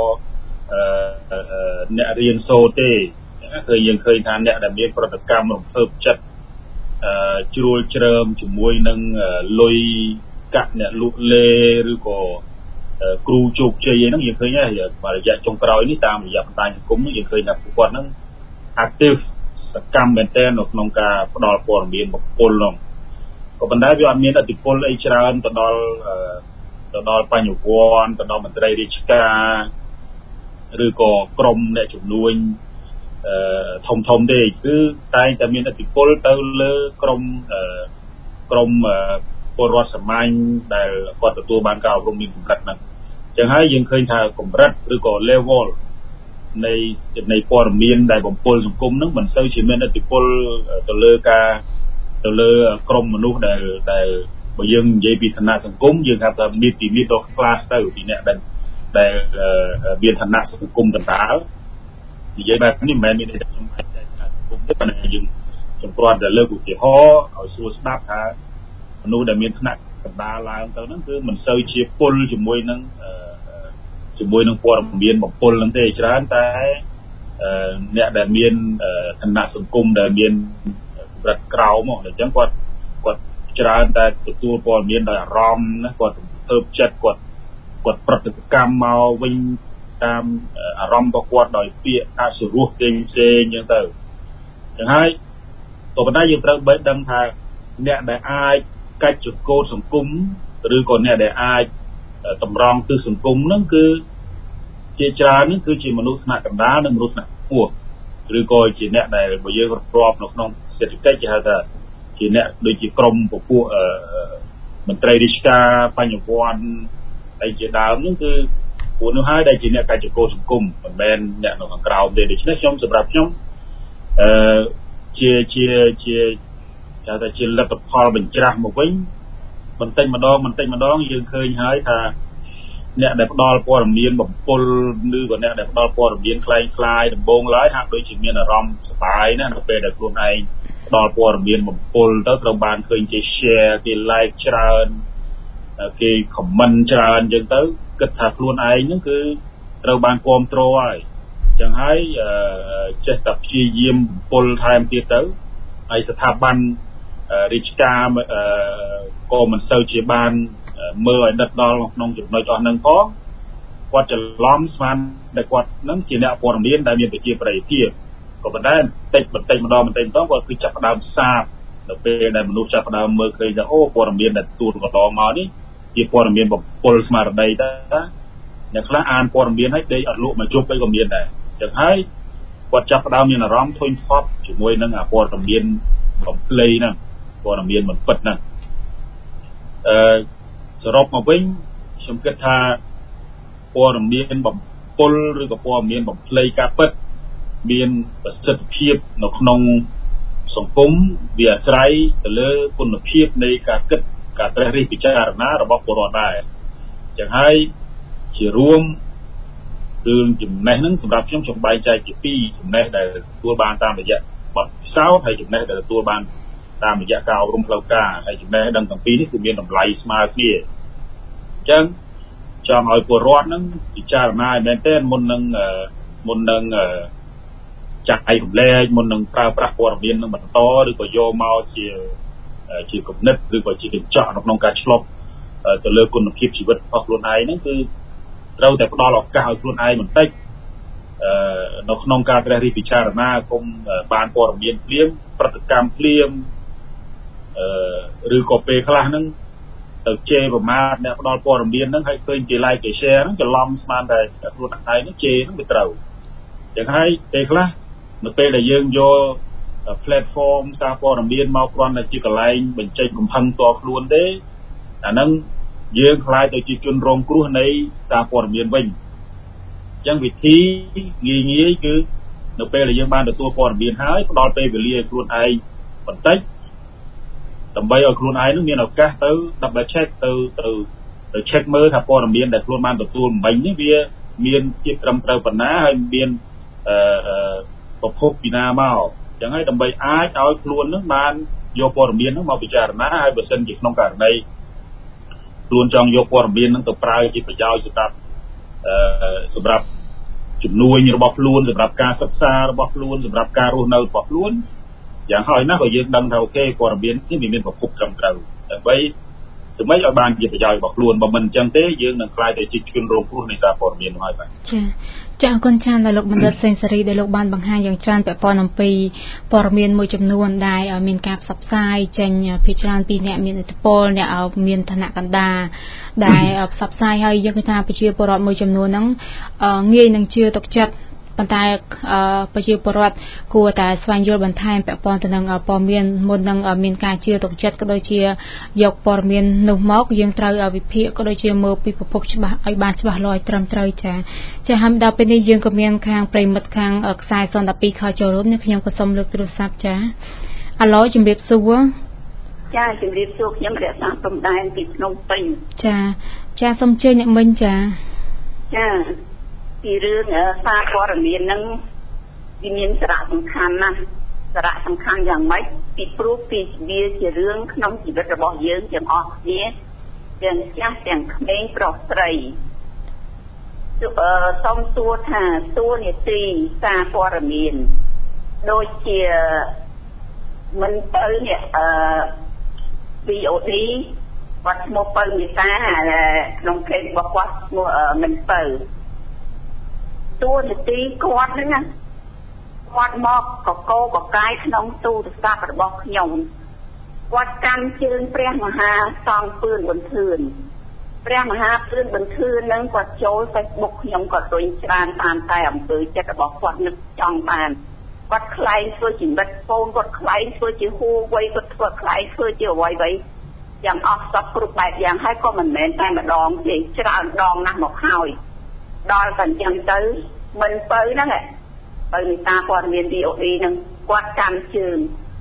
អ្នករៀនសូត្រទេគឺយើងឃើញថាអ្នកដែលមានប្រតិកម្មរំភើបចិត្តជ្រួលជ្រើមជាមួយនឹងលុយកាក់អ្នកលក់លេឬក៏គ្រូជោគជ័យហ្នឹងយើងឃើញហើយរយៈចុងក្រោយនេះតាមរយៈបណ្ដាញសង្គមនេះយើងឃើញថាពួកគាត់ហ្នឹង active សកម្មមែនទែននៅក្នុងការផ្ដល់ព័ត៌មានបំពុលហ្នឹងក៏ប៉ុន្តែវាអត់មានឥទ្ធិពលអីច្រើនទៅដល់ទៅដល់បញ្ញវន្តទៅដល់មន្ត្រីរាជការឬក៏ក្រមអ្នកជំនួញធំធំទេគឺតែងតែមានឥទ្ធិពលទៅលើក្រមក្រមពលរដ្ឋសាមញ្ញដែលគាត់ទទួលបានការអប់រំមានកម្រិតហ្នឹងអញ្ចឹងហើយយើងឃើញថាកម្រិតឬក៏ level នៃនៃព័ត៌មានដែលបំពុលសង្គមហ្នឹងមិនសូវជាមានឥទ្ធិពលទៅលើការទៅលើក្រមមនុស្សដែលដែលបើយើងនិយាយពីឋានៈសង្គមយើងហៅថា middle class ទៅពីអ្នកដែលដែលមានឋានៈសង្គមដណ្ដើមនិយាយបែបនេះមិនមែនមានតែខ្ញុំអាចតែឋានៈសង្គមទេប៉ុន្តែយើងខ្ញុំគ្រាន់តែលើកឧទាហរណ៍ឲ្យស្រួលស្ដាប់ថាមនុស្សដែលមានឋានៈកណ្ដាលឡើងទៅហ្នឹងគឺមិនសូវជាពុលជាមួយនឹងជាមួយនឹងព័ត៌មានបំពុលហ្នឹងទេច្រើនតែអ្នកដែលមានឋានៈសង្គមដែលមានកម្រិតក្រោមមកអញ្ចឹងគាត់គាត់ច្រើនតែទទួលព័ត៌មានដោយអារម្មណ៍ណាគាត់ទៅចិត្តគាត់គាត់ប្រតិកម្មមកវិញតាមអារម្មណ៍របស់គាត់ដោយពាក្យអសុរោះផ្សេងផ្សេងអញ្ចឹងទៅអញ្ចឹងហើយក៏ប៉ុន្តែយើងត្រូវបែបដឹងថាអ្នកដែលអាចកាច់ចង្កូតសង្គមឬក៏អ្នកដែលអាចតម្រង់ទិសសង្គមហ្នឹងគឺជាច្រើនហ្នឹងគឺជាមនុស្សថ្នាក់កណ្ដាលនិងមនុស្សថ្នាក់ខ្ពស់ឬក៏ជាអ្នកដែលបើយើងរាប់នៅក្នុងសេដ្ឋកិច្ចគេហៅថាជាអ្នកដូចជាក្រមពពួកមន្ត្រីរាជការបញ្ញវន្តហើយជាដើមហ្នឹងគឺពួកនោះហើយដែលជាអ្នកកាច់ចង្កូតសង្គមមិនមែនអ្នកនៅខាងក្រោមទេដូច្នេះខ្ញុំសម្រាប់ខ្ញុំអឺជាជាជាគេថាជាលទ្ធផលបញ្ច្រាស់មកវិញបន្តិចម្ដងបន្តិចម្ដងយើងឃើញហើយថាអ្នកដែលផ្ដល់ព័ត៌មានបំពុលឬក៏អ្នកដែលផ្ដល់ព័ត៌មានคล้ายคล้ายដំបូងឡើយហាក់ដូចជាមានអារម្មណ៍សប្បាយណានៅពេលដែលខ្លួនឯងផ្ដល់ព័ត៌មានបំពុលទៅត្រូវបានឃើញគេ share គេ like ច្រើនគេ comment ច្រើនអញ្ចឹងទៅគិតថាខ្លួនឯងហ្នឹងគឺត្រូវបានគាំទ្រហើយអញ្ចឹងហើយចេះតែព្យាយាមបំពុលថែមទៀតទៅហើយស្ថាប័នរាជការក៏មិនសូវជាបានមើលឲ្យដិតដល់ក្នុងចំណុចអស់ហ្នឹងផងគាត់ច្រឡំស្មានតែគាត់ហ្នឹងជាអ្នកព័ត៌មានដែលមានប្រជាប្រិយភាពក៏ប៉ុន្តែបន្តិចបន្តិចម្ដងបន្តិចម្ដងគាត់គឺចាប់ផ្ដើមសាបដល់ពេលដែលមនុស្សចាប់ផ្ដើមមើលឃើញថាអូព័ត៌មានដែលទូលកន្លងមកនេះជាព័ត៌មានបំពុលស្មារតីតើអ្នកខ្លះអានព័ត៌មានហើយដេកអត់លក់មកជប់អីក៏មានដែរអញ្ចឹងហើយគាត់ចាប់ផ្ដើមមានអារម្មណ៍ធុញថប់ជាមួយនឹងព័ត៌មានបំភ្លៃហ្នឹងព័ត៌មានមិនពិតហ្នឹងអឺសរុបមកវិញខ្ញុំគិតថាព័ត៌មានបំពុលឬក៏ព័ត៌មានបំភ្លៃការពិតមានប្រសិទ្ធភាពនៅក្នុងសង្គមវាអាស្រ័យទៅលើគុណភាពនៃការគិតការត្រិះរិះពិចារណារបស់ពលរដ្ឋដែរអញ្ចឹងហើយជារួមគឺចំណេះហ្នឹងសម្រាប់ខ្ញុំខ្ញុំបែងចែកជាពីរចំណេះដែលទទួលបានតាមរយៈបទពិសោធន៍ហើយចំណេះដែលទទួលបានតាមរយៈការអប់រំផ្លូវការហើយចំណេះដឹងទាំងពីរនេះគឺមានតម្លៃស្មើគ្នាអញ្ចឹងចង់ឲ្យពលរដ្ឋហ្នឹងពិចារណាឲ្យមែនទែនមុននឹងមុននឹងចាក់ឲ្យរំលែកមុននឹងប្រើប្រាស់ព័ត៌មាននឹងបន្តឬក៏យកមកជាជាគំនិតឬក៏ជាកញ្ចក់នៅក្នុងការឆ្លុះទៅលើគុណភាពជីវិតរបស់ខ្លួនឯងហ្នឹងគឺត្រូវតែផ្ដល់ឱកាសឲ្យខ្លួនឯងបន្តិចនៅក្នុងការត្រិះរិះពិចារណាកុំបានព័ត៌មានភ្លាមប្រតិកម្មភ្លាមឬក៏ពេលខ្លះហ្នឹងទៅជេរប្រមាថអ្នកផ្ដល់ព័ត៌មានហ្នឹងឲ្យឃើញគេ like គេ share ហ្នឹងច្រឡំស្មានតែខ្លួនឯងហ្នឹងជេរហ្នឹងវាត្រូវអញ្ចឹងហើយពេលខ្លះនៅពេលដែលយើងយក platform សារព័ត៌មានមកគ្រាន់តែជាកន្លែងបញ្ចេញកំហឹងតខ្លួនទេអាហ្នឹងយើងខ្លាចទៅជាជនរងគ្រោះនៃសារព័ត៌មានវិញអញ្ចឹងវិធីងាយងាយគឺនៅពេលដែលយើងបានទទួលព័ត៌មានហើយផ្ដល់ពេលវេលាឲ្យខ្លួនឯងបន្តិចដើម្បីឲ្យខ្លួនឯងនឹងមានឱកាសទៅ double check ទៅទៅទៅ check មើលថាព័ត៌មានដែលខ្លួនបានទទួលមិញនេះវាមានភាពត្រឹមត្រូវប៉ុណ្ណាហើយមានអឺប្រភពពីណាមកអញ្ចឹងហើយដើម្បីអាចឲ្យខ្លួននឹងបានយកព័ត៌មាននឹងមកពិចារណាហើយបើសិនជាក្នុងករណីខ្លួនចង់យកព័ត៌មាននឹងទៅប្រើជាប្រយោជន៍សម្រាប់អឺសម្រាប់ជំនួយរបស់ខ្លួនសម្រាប់ការសិក្សារបស់ខ្លួនសម្រាប់ការរស់នៅរបស់ខ្លួនយ៉ាងហោចណាស់ក៏យើងដឹងថាអូខេព័ត៌មាននេះមានប្រភពត្រឹមត្រូវដើម្បីដើម្បីឲ្យបានជាប្រយោជន៍របស់ខ្លួនបើមិនអញ្ចឹងទេយើងនឹងខ្លាចទៅជាជនរងគ្រោះនៃសារព័ត៌មាននោះហើយបាទចា៎ចា៎អរគុណច្រើនដល់លោកបណ្ឌិតសេនស៊ូរីដែលលោកបានបង្ហាញយ៉ាងច្រើនពាក់ព័ន្ធអំពីព័ត៌មានមួយចំនួនដែលមានការផ្សព្វផ្សាយចេញភាគច្រើនពីអ្នកមានឥទ្ធិពលអ្នកមានឋានៈកណ្ដាលដែលផ្សព្វផ្សាយហើយយើងគិតថាប្រជាពលរដ្ឋមួយចំនួនហ្នឹងងាយនឹងជឿទុកចិត្តប៉ុន្តែប្រជាពលរដ្ឋគួរតែស្វែងយល់បន្ថែមពាក់ព័ន្ធទៅនឹងព័ត៌មានមុននឹងមានការជឿទុកចិត្តក៏ដូចជាយកព័ត៌មាននោះមកយើងត្រូវវិភាគក៏ដូចជាមើលពីប្រភពច្បាស់ឲ្យបានច្បាស់លាស់ត្រឹមត្រូវចា៎ចា៎ហើយដល់ពេលនេះយើងក៏មានខាងប្រិមិត្តខាងខ្សែសន្តាពីខចូលរួមនេះខ្ញុំក៏សូមលើកទូរស័ព្ទចា៎អាឡូជំរាបសួរចាជំរាបសួរខ្ញុំរក្សាព្រំដែនពីភ្នំពេញចាចាសូមអញ្ជើញអ្នកមិញចាចាពីរឿងសារព័ត៌មានហ្នឹងវាមានសារៈសំខាន់ណាស់សារៈសំខាន់យ៉ាងម៉េចពីព្រោះពីវាជារឿងក្នុងជីវិតរបស់យើងទាំងអស់គ្នាទាំងចាស់ទាំងក្មេងប្រុសស្រីអឺសូមសួរថាតួនាទីសារព័ត៌មានដូចជាមិនទៅនេះអឺ វី អូ ឌី គាត់ឈ្មោះបើមេតាក្នុងเพจរបស់គាត់ឈ្មោះមិនបើតួនាទីគាត់ហ្នឹងណាគាត់មកកកោបកាយក្នុងទូរស័ព្ទរបស់ខ្ញុំគាត់កាន់ជើងព្រះមហាសង្ឃពឿនបន្ទឿនព្រះមហាពឿនបន្ទឿនហ្នឹងគាត់ចូល Facebook ខ្ញុំគាត់រុញច្រានតាមតែអំពើចិត្តរបស់គាត់នឹកចង់បានគាត់ខ្លែងធ្វើជាមិត្តហ្វូនគាត់ខ្លែងធ្វើជាហួវ័យគាត់ធ្វើខ្លែងធ្វើជាអ្វីៗយ៉ាងអស់សពគ្រប់បែបយ៉ាងហើយក៏មិនមែនតែម្ដងទេច្រើនដងណាស់មកហើយដល់តែអញ្ចឹងទៅមិនបើហ្នឹងបើមេតាព័ត៌មាន វី អូ ឌី ហ្នឹងគាត់កាន់ជើង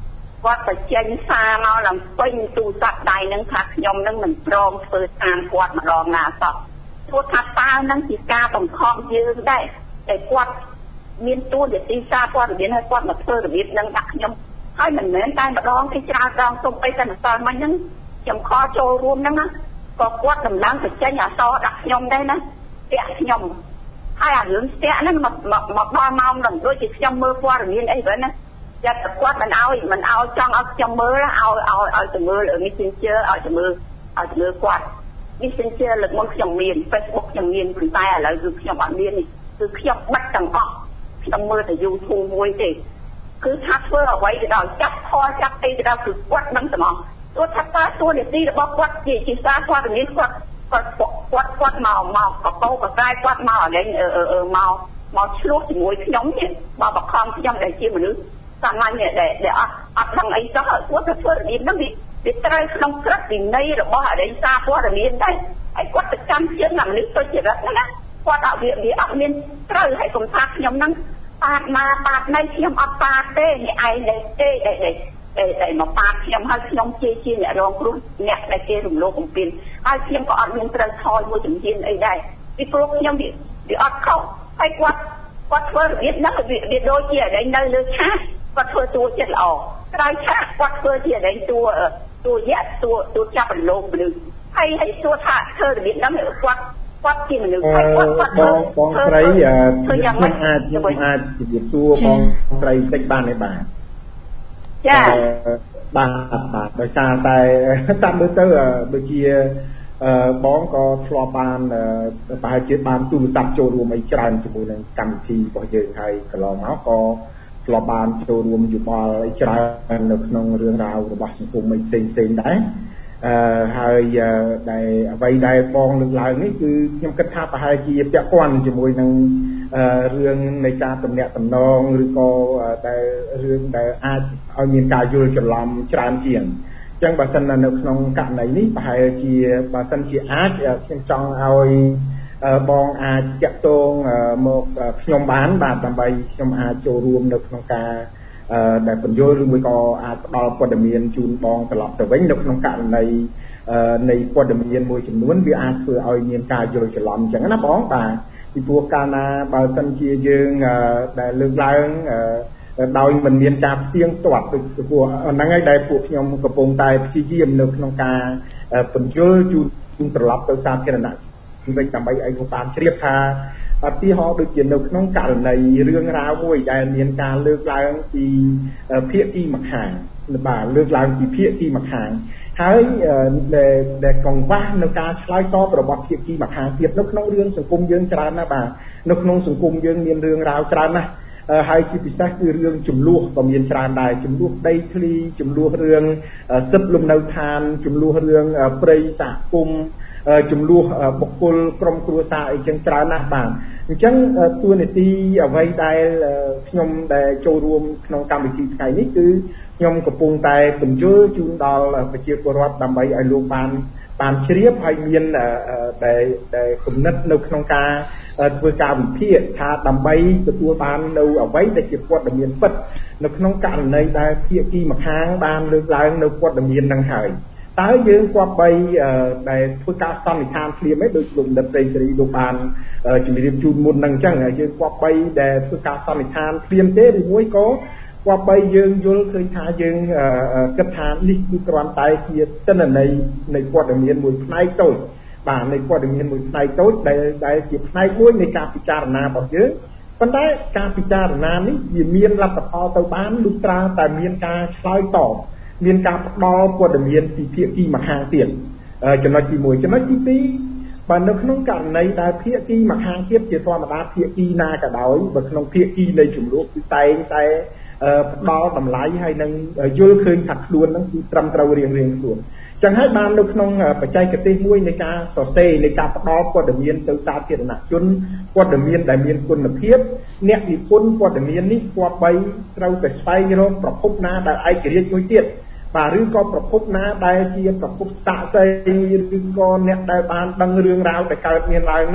គាត់ទៅចេញសារមកឡើងពេញទូរស័ព្ទដៃនឹងថាខ្ញុំនឹងមិនព្រមធ្វើតាមគាត់ម្ដងណាសោះព្រោះថាតើនឹងជាការបង្ខំយើងដែរតែគាត់មានទួនាទីសារព័ត៌មានឲ្យគាត់មកធ្វើរបៀបនឹងដាក់ខ្ញុំហើយមិនមែនតែម្ដងទេច្រើនដងទុំអីតែម្សិលមិញហ្នឹងខ្ញុំខលចូលរួមហ្នឹងណាក៏គាត់ដំឡើងបញ្ចេញអក្សរដាក់ខ្ញុំដែរណាស្ទាក់ខ្ញុំហើយអារឿងស្ទាក់ហ្នឹងមកមកដល់ម៉ោងហ្នឹងដូចជាខ្ញុំមើលព័ត៌មានអីវិញណាចាត់តែគាត់មិនឲ្យមិនឲ្យចង់ឲ្យខ្ញុំមើលឲ្យឲ្យឲ្យទៅមើល Messenger ឲ្យទៅមើលឲ្យទៅមើលគាត់ Messenger លើកមុនខ្ញុំមាន Facebook ខ្ញុំមានប៉ុន្តែឥឡូវគឺខ្ញុំអត់មាននេះគឺខ្ញុំបិទទាំងអស់ខ្ញុំមើលតែ YouTube មួយទេគឺថាធ្វើអ្វីក៏ដោយចាប់ខលចាប់អីក៏ដោយគឺគាត់ដឹងតែមកទោះថាតើតួនាទីរបស់គាត់ជាជាសារព័ត៌មានគាត់គាត់គាត់គាត់មកមកកកោកកាយគាត់មកលេងមកមកឆ្លោះជាមួយខ្ញុំនេះមកបខំខ្ញុំដែលជាមនុស្សសាមញ្ញដែលដែលអត់អត់ដឹងអីសោះគាត់ទៅធ្វើរបៀបហ្នឹងវាត្រូវក្នុងក្រឹតវិន័យរបស់អរិយសារព័ត៌មានដែរហើយគាត់ទៅចាំជឿនមនុស្សទុច្ចរិតណាគាត់អត់វាវាអត់មានត្រូវហើយកុំថាខ្ញុំហ្នឹងប៉ាតមកប៉ាតណៃខ្ញុំអត់ប៉ាតទេនេះឯងទេទេទេតែមកប៉ាតខ្ញុំហើយខ្ញុំជាជាអ្នករងគ្រោះអ្នកដែលគេរំលោភបំពានហើយខ្ញុំក៏អត់មានត្រូវថយមួយជំនាញអីដែរពីព្រោះខ្ញុំវាវាអត់ខុសហើយគាត់គាត់ធ្វើរបៀបហ្នឹងវាវាដូចជាអីនៅលើឆាកគាត់ធ្វើតួចិត្តល្អក្រោយឆាកគាត់ធ្វើជាអីតួតួយៈតួតួចាប់រំលោភមនុស្សហើយហើយតួថាធ្វើរបៀបហ្នឹងគាត់គាត់ជាមនុស្សហើយគាត់គាត់បងបងស្រីខ្ញុំអាចខ្ញុំអាចជម្រាបសួរបងស្រីបន្តិចបានទេបាទចាបាទបាទដោយសារតែតាមមើលទៅដូចជាបងក៏ធ្លាប់បានប្រហែលជាបានទូរស័ព្ទចូលរួមអីច្រើនជាមួយនឹងកម្មវិធីរបស់យើងហើយកន្លងមកក៏ធ្លាប់បានចូលរួមយោបល់អីច្រើននៅក្នុងរឿងរ៉ាវរបស់សង្គមផ្សេងផ្សេងដែរអឺហើយដែលអ្វីដែលបងលើកឡើងនេះគឺខ្ញុំគិតថាប្រហែលជាពាក់ព័ន្ធជាមួយនឹងរឿងនៃការទំនាក់ទំនងឬក៏ដែលរឿងដែលអាចឲ្យមានការយល់ច្រឡំច្រើនជាងអញ្ចឹងបើសិននៅក្នុងករណីនេះប្រហែលជាបើសិនជាអាចខ្ញុំចង់ឲ្យបងអាចតាក់ទងមកខ្ញុំបានបាទដើម្បីខ្ញុំអាចចូលរួមនៅក្នុងការដែលបញ្យល់ឬមួយក៏អាចផ្ដល់ព័ត៌មានជូនបងត្រឡប់ទៅវិញនៅក្នុងករណីនៃព័ត៌មានមួយចំនួនវាអាចធ្វើឲ្យមានការយល់ច្រឡំអញ្ចឹងណាបងបាទពីព្រោះកាលណាបើសិនជាយើងដែលលើកឡើងដោយមិនមានការផ្ទៀងផ្ទាត់ដូចព្រោះហ្នឹងហើយដែលពួកខ្ញុំកំពុងតែព្យាយាមនៅក្នុងការបញ្យល់ជូនត្រឡប់ទៅសាធារណៈវិញដើម្បីឲ្យគាត់បានជ្រាបថាឧទាហរណ៍ដូចជានៅក្នុងករណីរឿងរ៉ាវមួយដែលមានការលើកឡើងពីភាគីម្ខាងបាទលើកឡើងពីភាគីម្ខាងហើយដែលដែលកង្វះនៅការឆ្លើយតបរបស់ភាគីម្ខាងទៀតនៅក្នុងរឿងសង្គមយើងច្រើនណាស់បាទនៅក្នុងសង្គមយើងមានរឿងរ៉ាវច្រើនណាស់ហើយជាពិសេសគឺរឿងចំនួនក៏មានច្រើនដែរចំនួនដីធ្លីចំនួនរឿងសិទ្ធិលំនៅឋានចំនួនរឿងព្រៃសហគមន៍ចំនួនបុគ្គលក្រុមគ្រួសារអីចឹងច្រើនណាស់បាទអញ្ចឹងតួនាទីអ្វីដែលខ្ញុំដែលចូលរួមក្នុងកម្មវិធីថ្ងៃនេះគឺខ្ញុំកំពុងតែបញ្យល់ជូនដល់ប្រជាពលរដ្ឋដើម្បីឲ្យលោកបានបានជ្រាបហើយមានដែលដែលគំនិតនៅក្នុងការធ្វើការវិភាគថាដើម្បីទទួលបាននៅអ្វីដែលជាព័ត៌មានពិតនៅក្នុងករណីដែលភាគីម្ខាងបានលើកឡើងនៅព័ត៌មាននឹងហើយតើយើងគប្បីដែលធ្វើការសន្និដ្ឋានភ្លាមឯងដូចលោកដិតសេងសេរីលោកបានជំរាបជូនមុនហ្នឹងអញ្ចឹងយើងគប្បីដែលធ្វើការសន្និដ្ឋានភ្លាមទេឬមួយក៏គប្បីយើងយល់ឃើញថាយើងគិតថានេះគឺគ្រាន់តែជាទិន្នន័យនៃព័ត៌មានមួយផ្នែកតូចបាទនៃព័ត៌មានមួយផ្នែកតូចដែលដែលជាផ្នែកមួយនៃការពិចារណារបស់យើងប៉ុន្តែការពិចារណានេះវាមានលទ្ធផលទៅបានលុះត្រាតែមានការឆ្លើយតបមានការផ្ដល់ព័ត៌មានពីភាគីម្ខាងទៀតចំណុចទីមួយចំណុចទីពីរបើនៅក្នុងករណីដែលភាគីម្ខាងទៀតជាធម្មតាភាគីណាក៏ដោយបើក្នុងភាគីនៃចំនួនគឺតែងតែផ្ដល់តម្លៃហើយនឹងយល់ឃើញថាខ្លួននឹងគឺត្រឹមត្រូវរៀងរៀងខ្លួនចឹងហើយបាននៅក្នុងបច្ចេកទេសមួយនៃការសរសេរនៃការផ្ដល់ព័ត៌មានទៅសាធារណជនព័ត៌មានដែលមានគុណភាពអ្នកនិពន្ធព័ត៌មាននេះគប្បីត្រូវតែស្វែងរកប្រភពណាដែលឯករាជ្យមួយទៀតបាទឬក៏ប្រភពណាដែលជាប្រភពសាក្សីឬក៏អ្នកដែលបានដឹងរឿងរ៉ាវដែលកើតមានឡើងហ្នឹង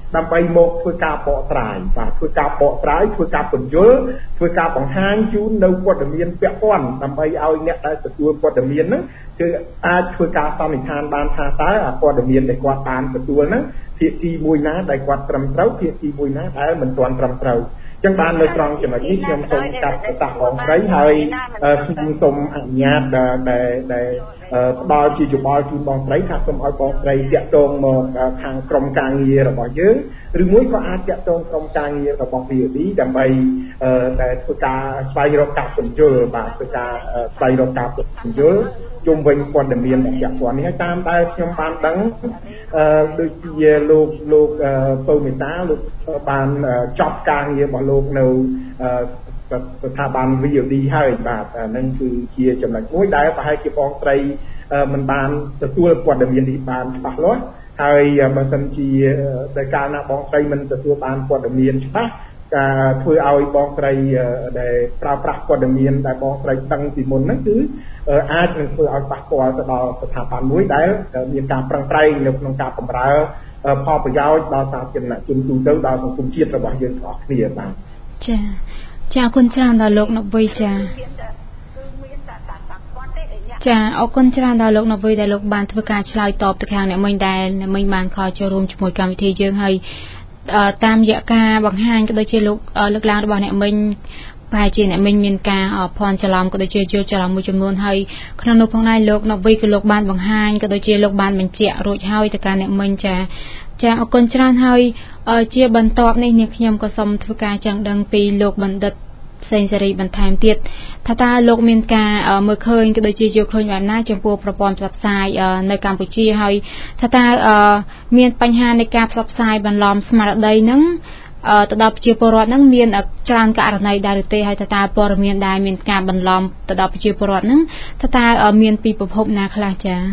ដើម្បីមកធ្វើការបកស្រាយបាទធ្វើការបកស្រាយធ្វើការពន្យល់ធ្វើការបង្ហាញជូននៅព័ត៌មានពាក់ព័ន្ធដើម្បីឲ្យអ្នកដែលទទួលព័ត៌មានហ្នឹងគឺអាចធ្វើការសន្និដ្ឋានបានថាតើអាព័ត៌មានដែលគាត់បានទទួលហ្នឹងភាគីមួយណាដែលគាត់ត្រឹមត្រូវភាគីមួយណាដែលមិនទាន់ត្រឹមត្រូវអញ្ចឹងបាននៅត្រង់ចំណុចនេះខ្ញុំសូមកាត់ប្រសាសន៍បងស្រីហើយខ្ញុំសូមអនុញ្ញាតដែលដែលផ្ដល់ជាយោបល់ជូនបងស្រីថាសូមឲ្យបងស្រីតាក់ទងមកខាងក្រុមការងាររបស់យើងឬមួយក៏អាចតាក់ទងក្រុមការងាររបស់ វី អូ ឌី ដើម្បីតែធ្វើការស្វែងរកការពន្យល់បាទធ្វើការស្វែងរកការពន្យល់ជុំវិញព័ត៌មានដែលពាក់ព័ន្ធនេះហើយតាមដែលខ្ញុំបានដឹងដូចជាលោកលោកពៅមេតាលោកបានចប់ការងាររបស់លោកនៅស្ថាប័ន វី អូ ឌី ហើយបាទហ្នឹងគឺជាចំណុចមួយដែលប្រហែលជាបងស្រីមិនបានទទួលព័ត៌មាននេះបានច្បាស់លាស់ហើយបើសិនជាតែកាលណាបងស្រីមិនទទួលបានព័ត៌មានច្បាស់ការធ្វើឲ្យបងស្រីដែលប្រើប្រាស់ព័ត៌មានដែលបងស្រីដឹងពីមុនហ្នឹងគឺអាចនឹងធ្វើឲ្យប៉ះពាល់ទៅដល់ស្ថាប័នមួយដែលមានការប្រឹងប្រែងនៅក្នុងការបម្រើផលប្រយោជន៍ដល់សាធារណជនទូទៅដល់សង្គមជាតិរបស់យើងទាំងអស់គ្នាបាទចា៎ចាអរគុណច្រើនដល់លោកណវីចាចាអរគុណច្រើនដល់លោកណវីដែលលោកបានធ្វើការឆ្លើយតបទៅខាងអ្នកមិញដែលអ្នកមិញបានខលចូលរួមជាមួយកម្មវិធីយើងហើយតាមរយៈការបង្ហាញក៏ដូចជាលោកលើកឡើងរបស់អ្នកមិញប្រហែលជាអ្នកមិញមានការភ័ន្តច្រឡំក៏ដូចជាយល់ច្រឡំមួយចំនួនហើយក្នុងនោះផងដែរលោកណវីក៏លោកបានបង្ហាញក៏ដូចជាលោកបានបញ្ជាក់រួចហើយទៅកាន់អ្នកមិញចាចាអរគុណច្រើនហើយជាបន្ទាប់នេះនាងខ្ញុំក៏សូមធ្វើការចង់ដឹងពីលោកបណ្ឌិតផ្សេងសេរីបន្ថែមទៀតថាតើលោកមានការមើលឃើញក៏ដូចជាយល់ឃើញបែបណាចំពោះប្រព័ន្ធផ្សព្វផ្សាយនៅកម្ពុជាហើយថាតើមានបញ្ហានៃការផ្សព្វផ្សាយបន្លំស្មារតីហ្នឹងទៅដល់ប្រជាពលរដ្ឋហ្នឹងមានច្រើនករណីដែរឬទេហើយថាតើព័ត៌មានដែលមានការបន្លំទៅដល់ប្រជាពលរដ្ឋហ្នឹងថាតើមានពីប្រភពណាខ្លះចា៎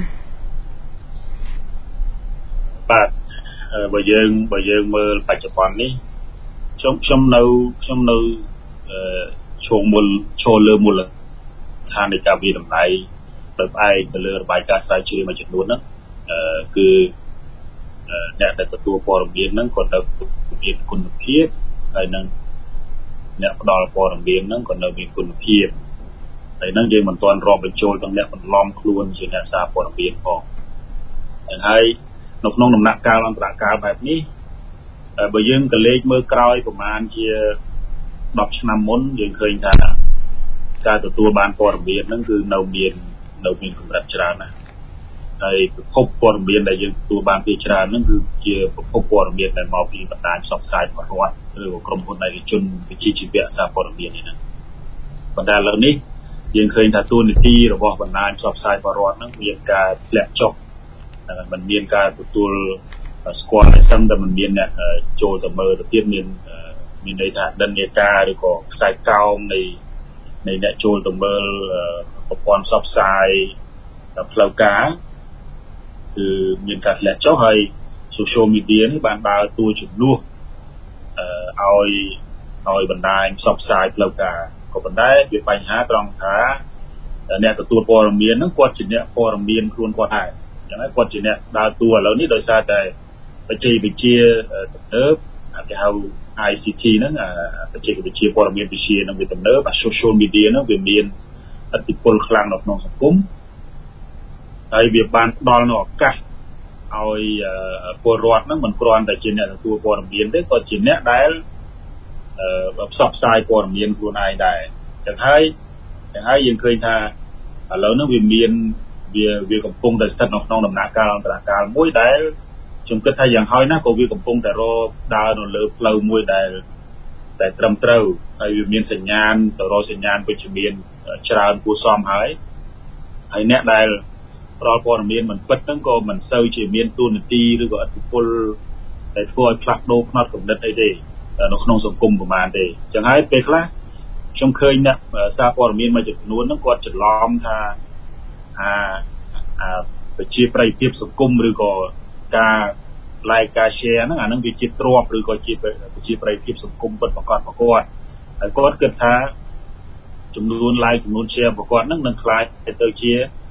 បាទបើយើងបើយើងមើលបច្ចុប្បន្ននេះខ្ញុំខ្ញុំនៅខ្ញុំនៅឈោងមុលឈរលើមូលដ្ឋាននៃការវិតម្លៃដោយផ្អែកទៅលើរបាយការណ៍ស្រាវជ្រាវមួយចំនួនហ្នឹងគឺអ្នកដែលទទួលព័ត៌មានហ្នឹងក៏នៅមានគុណភាពហើយនឹងអ្នកផ្ដល់ព័ត៌មានហ្នឹងក៏នៅមានគុណភាពហើយហ្នឹងយើងមិនទាន់រាប់បញ្ចូលទាំងអ្នកបន្លំខ្លួនជាអ្នកសារព័ត៌មានផងហើយនៅក្នុងដំណាក់កាលអន្តរកាលបែបនេះបើយើងក៏លេខមើលក្រោយប្រហែលជាដប់ឆ្នាំមុនយើងឃើញថាការទទួលបានព័ត៌មានហ្នឹងគឺនៅមាននៅមានកម្រិតច្រើនណាស់ហើយប្រភពព័ត៌មានដែលយើងទទួលបានពីច្រើនហ្នឹងគឺជាប្រភពព័ត៌មានដែលមកពីបណ្ដាញផ្សព្វផ្សាយរបស់រដ្ឋឬក្រុមហ៊ុនឯកជនវិជ្ជាជីវៈសារព័ត៌មាននេះណាប៉ុន្តែឥឡូវនេះយើងឃើញថាទូនីតិរបស់បណ្ដាញផ្សព្វផ្សាយរបស់រដ្ឋហ្នឹងមានការធ្លាក់ចុះមិនមានការទទួលស្គាល់តែសឹងតែមិនមានអ្នកចូលទៅមើលទៅទៀតមានមានន័យថាដិននាការឬក៏ខ្សែកោងនៃនៃអ្នកចូលទៅមើលប្រព័ន្ធផ្សព្វផ្សាយផ្លូវការគឺមានការធ្លាក់ចុះហើយ social media នេះបានដើរតួជំនួសឲ្យឲ្យបណ្ដាញផ្សព្វផ្សាយផ្លូវការក៏ប៉ុន្តែវាបញ្ហាត្រង់ថាអ្នកទទួលព័ត៌មានហ្នឹងគាត់ជាអ្នកព័ត៌មានខ្លួនគាត់ដែរអញ្ចឹងហើយគាត់ជាអ្នកដើរតួឥឡូវនេះដោយសារតែបច្ចេកវិទ្យាទំនើបគេហៅ I C T ហ្នឹងបច្ចេកវិទ្យាព័ត៌មានវិទ្យានឹងវាទំនើប social media ហ្នឹងវាមានឥទ្ធិពលខ្លាំងនៅក្នុងសង្គមហើយវាបានផ្ដល់នូវឱកាសឲ្យពលរដ្ឋហ្នឹងមិនគ្រាន់តែជាអ្នកទទួលព័ត៌មានទេក៏ជាអ្នកដែលផ្សព្វផ្សាយព័ត៌មានខ្លួនឯងដែរអញ្ចឹងហើយអញ្ចឹងហើយយើងឃើញថាឥឡូវហ្នឹងវាមានវាវាកំពុងតែស្ថិតនៅក្នុងដំណាក់កាលអន្តរកាលមួយដែលខ្ញុំគិតថាយ៉ាងហោចណាស់ក៏វាកំពុងតែរកដើរនៅលើផ្លូវមួយដែលដែលត្រឹមត្រូវហើយវាមានសញ្ញាណទៅរកសញ្ញាណវិជ្ជមានច្រើនគួរសមហើយហើយអ្នកដែលផ្ដល់ព័ត៌មានមិនពិតហ្នឹងក៏មិនសូវជាមានទូនាទីឬក៏ឥទ្ធិពលដែលធ្វើឲ្យផ្លាស់ប្ដូរផ្នត់គំនិតអីទេនៅក្នុងសង្គមប្រហែលទេអញ្ចឹងហើយពេលខ្លះខ្ញុំឃើញអ្នកសារព័ត៌មានមួយចំនួនហ្នឹងគាត់ច្រឡំថាអាអាប្រជាប្រិយភាពសង្គមឬក៏ការ like ការ share ហ្នឹងអាហ្នឹងវាជាទ្រព្យឬក៏ជាប្រជាប្រិយភាពសង្គមពិតប្រាកដរបស់គាត់ហើយគាត់គិតថាចំនួន like ចំនួន share របស់គាត់ហ្នឹងនឹងខ្លាចទៅជា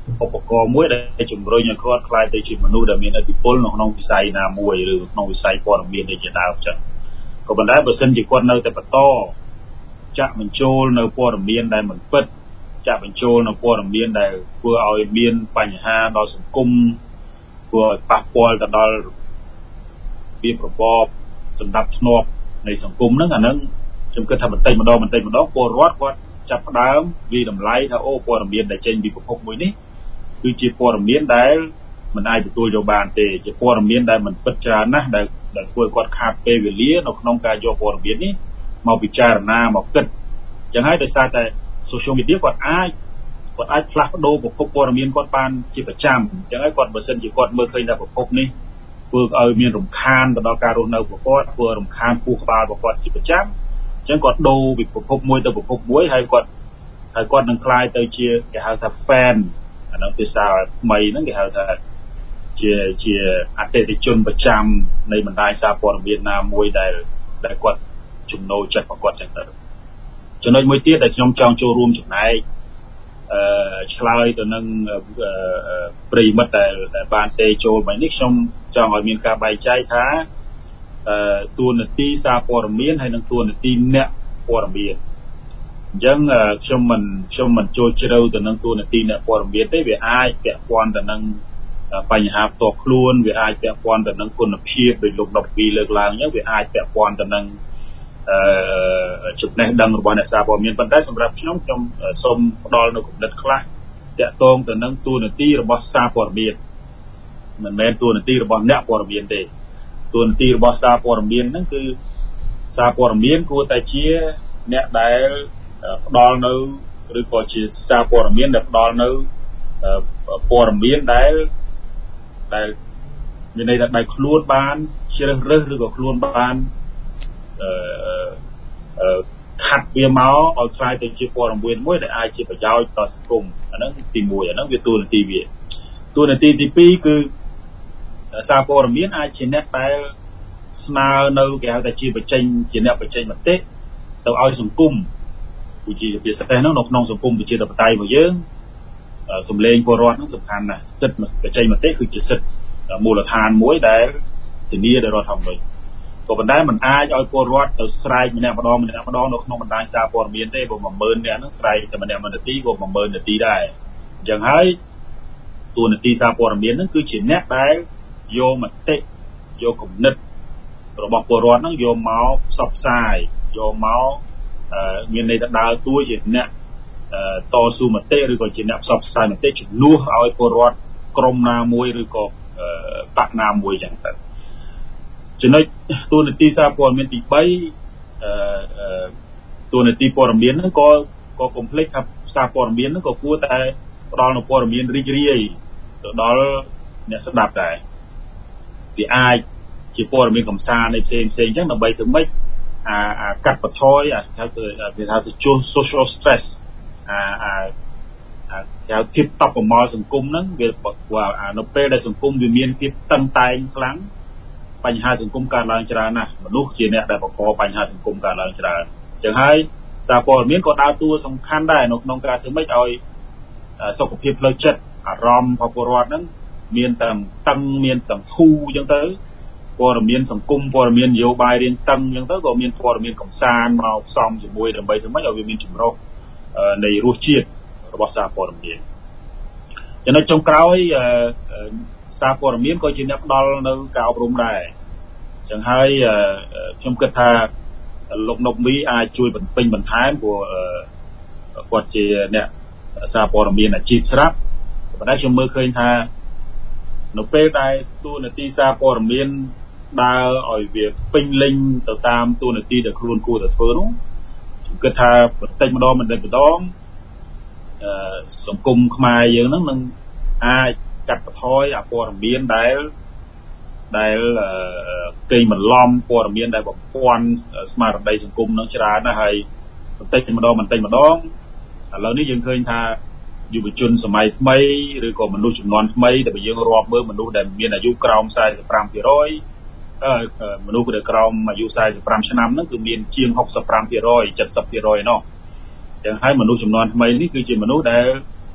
ឧបករណ៍មួយដែលជំរុញឲ្យគាត់ខ្លាយទៅជាមនុស្សដែលមានឥទ្ធិពលនៅក្នុងវិស័យណាមួយឬក្នុងវិស័យព័ត៌មាននេះជាដើមចឹងក៏ប៉ុន្តែបើសិនជាគាត់នៅតែបន្តចាក់បញ្ចូលនៅព័ត៌មានដែលមិនពិតចាក់បញ្ចូលនៅព័ត៌មានដែលធ្វើឲ្យមានបញ្ហាដល់សង្គមធ្វើឲ្យប៉ះពាល់ទៅដល់វាប្រកបសម្ដាប់ធ្នាប់នៃសង្គមហ្នឹងអាហ្នឹងខ្ញុំគិតថាបន្តិចម្ដងបន្តិចម្ដងពលរដ្ឋគាត់ចាប់ផ្ដើមវាតម្លៃថាអូព័ត៌មានដែលចេញពីប្រភពមួយនេះគឺជាព័ត៌មានដែលមិនអាចទទួលយកបានទេជាព័ត៌មានដែលមិនពិតច្រើនណាស់ដែលដែលធ្វើគាត់ខាតពេលវេលានៅក្នុងការយកព័ត៌មាននេះមកពិចារណាមកគិតអញ្ចឹងហើយដោយសារតែ social media គាត់អាចគាត់អាចផ្លាស់ប្ដូរប្រភពព័ត៌មានគាត់បានជាប្រចាំអញ្ចឹងហើយគាត់បើសិនជាគាត់មើលឃើញថាប្រភពនេះធ្វើឲ្យមានរំខានទៅដល់ការរស់នៅរបស់គាត់ធ្វើរំខានពោះក្បាលរបស់គាត់ជាប្រចាំអញ្ចឹងគាត់ដូរពីប្រភពមួយទៅប្រភពមួយហើយគាត់ហើយគាត់នឹងក្លាយទៅជាគេហៅថា fan អានោះភាសាថ្មីហ្នឹងគេហៅថាជាជាអតិថិជនប្រចាំនៃបណ្ដាញសារព័ត៌មានណាមួយដែលដែលគាត់ចំណូលចិត្តរបស់គាត់ចឹងទៅចំណុចមួយទៀតដែលខ្ញុំចង់ចូលរួមចំណែកអឺឆ្លើយទៅនឹងប្រិមិត្តដែលបានទេចូលមកនេះខ្ញុំចង់ឲ្យមានការបែងចែកថាអឺតួនាទីសារព័ត៌មានហើយនិងតួនាទីអ្នកព័ត៌មានអញ្ចឹងខ្ញុំមិនខ្ញុំមិនចូលជ្រៅទៅនឹងតួនាទីអ្នកព័ត៌មានទេវាអាចពាក់ព័ន្ធទៅនឹងបញ្ហាផ្ទាល់ខ្លួនវាអាចពាក់ព័ន្ធទៅនឹងគុណភាពដោយលោកដប់ពីលើកឡើងអញ្ចឹងវាអាចពាក់ព័ន្ធទៅនឹងអឺចំណេះដឹងរបស់អ្នកសារព័ត៌មានប៉ុន្តែសម្រាប់ខ្ញុំខ្ញុំសូមផ្ដល់នូវគំនិតខ្លះទាក់ទងទៅនឹងតួនាទីរបស់សារព័ត៌មានមិនមែនតួនាទីរបស់អ្នកព័ត៌មានទេតួនាទីរបស់សារព័ត៌មានហ្នឹងគឺសារព័ត៌មានគួរតែជាអ្នកដែលផ្ដល់នៅឬក៏ជាសារព័ត៌មានដែលផ្ដល់នៅព័ត៌មានដែលដែលមានន័យថាដែលខ្លួនបានជ្រើសរើសឬក៏ខ្លួនបានអឺអឺខាត់វាមកឲ្យខ្លាយទៅជាព័ត៌មានមួយដែលអាចជាប្រយោជន៍ដល់សង្គមអាហ្នឹងទីមួយអាហ្នឹងវាតួនាទីវាតួនាទីទីពីរគឺសារព័ត៌មានអាចជាអ្នកដែលស្នើនៅគេហៅថាជាបញ្ចេញជាអ្នកបញ្ចេញមតិទៅឲ្យសង្គមជាពិសេសហ្នឹងនៅក្នុងសង្គមប្រជាធិបតេយ្យរបស់យើងសម្លេងពលរដ្ឋហ្នឹងសំខាន់ណាស់សិទ្ធិបញ្ចេញមតិគឺជាសិទ្ធិមូលដ្ឋានមួយដែលធានាដោយរដ្ឋធម្មនុញ្ញក៏ប៉ុន្តែมันអាចឲ្យពលរដ្ឋទៅស្រែកម្នាក់ម្ដងម្នាក់ម្ដងនៅក្នុងបណ្ដាញសារព័ត៌មានទេព្រោះមួយម៉ឺននាក់ហ្នឹងស្រែកតែម្នាក់មួយនាទីក៏មួយម៉ឺននាទីដែរអញ្ចឹងហើយតួនាទីសារព័ត៌មានហ្នឹងគឺជាអ្នកដែលយកមតិយកគំនិតរបស់ពលរដ្ឋហ្នឹងយកមកផ្សព្វផ្សាយយកមកមានន័យថាដើរតួជាអ្នកតស៊ូមតិឬក៏ជាអ្នកផ្សព្វផ្សាយមតិជំនួសឲ្យពលរដ្ឋក្រុមណាមួយឬក៏បកណាមួយចឹងទៅចំណុចតួនាទីសារព័ត៌មានទីបីអឺតួនាទីព័ត៌មានហ្នឹងក៏ក៏កុំភ្លេចថាសារព័ត៌មានហ្នឹងក៏គួរតែផ្ដល់នូវព័ត៌មានរីករាយទៅដល់អ្នកស្ដាប់ដែរវាអាចជាព័ត៌មានកំសាន្តនៃផ្សេងផ្សេងចឹងដើម្បីធ្វើម៉េចអាអាកាត់បន្ថយអាហៅទៅគេហៅទៅជួស social stress អាអាអាគេហៅភាពតប់ប្រមល់សង្គមហ្នឹងវាអានៅពេលដែលសង្គមវាមានភាពតឹងតែងខ្លាំងបញ្ហាសង្គមកើតឡើងច្រើនណាស់មនុស្សជាអ្នកដែលបង្កបញ្ហាសង្គមកើតឡើងច្រើនអញ្ចឹងហើយសារព័ត៌មានក៏ដើរតួសំខាន់ដែរនៅក្នុងការធ្វើម៉េចឲ្យសុខភាពផ្លូវចិត្តអារម្មណ៍របស់ពលរដ្ឋហ្នឹងមានតែតឹងមានតែធូរអញ្ចឹងទៅព័ត៌មានសង្គមព័ត៌មាននយោបាយរៀងតឹងអញ្ចឹងទៅក៏មានព័ត៌មានកំសាន្តមកផ្សំជាមួយដើម្បីធ្វើម៉េចឲ្យវាមានចម្រុះនៃរសជាតិរបស់សារព័ត៌មានចំណុចចុងក្រោយសារព័ត៌មានក៏ជាអ្នកផ្ដល់នៅការអប់រំដែរអញ្ចឹងហើយខ្ញុំគិតថាលោកណុកមីអាចជួយបន្ពេញបន្ថែមព្រោះគាត់ជាអ្នកសារព័ត៌មានអាជីពស្រាប់ប៉ុន្តែខ្ញុំមើលឃើញថានៅពេលដែលតួនាទីសារព័ត៌មានដើរឲ្យវាពេញលេញទៅតាមតួនាទីដែលខ្លួនគួរតែធ្វើនោះខ្ញុំគិតថាបន្តិចម្ដងបន្តិចម្ដងអឺសង្គមខ្មែរយើងហ្នឹងនឹងអាចកាត់បន្ថយអាព័ត៌មានដែលដែលកេងបន្លំព័ត៌មានដែលបំពាន់ស្មារតីសង្គមនឹងច្រើនណាស់ហើយបន្តិចម្ដងបន្តិចម្ដងឥឡូវនេះយើងឃើញថាយុវជនសម័យថ្មីឬក៏មនុស្សជំនាន់ថ្មីដែលបើយើងរាប់មើលមនុស្សដែលមានអាយុក្រោមสี่สิบห้าភាគរយអឺមនុស្សដែលក្រោមអាយុสี่สิบห้าឆ្នាំហ្នឹងគឺមានជាងหกสิบห้าភាគរយ เจ็ดสิบភាគរយ เนาะចឹងហើយមនុស្សជំនាន់ថ្មីនេះគឺជាមនុស្សដែល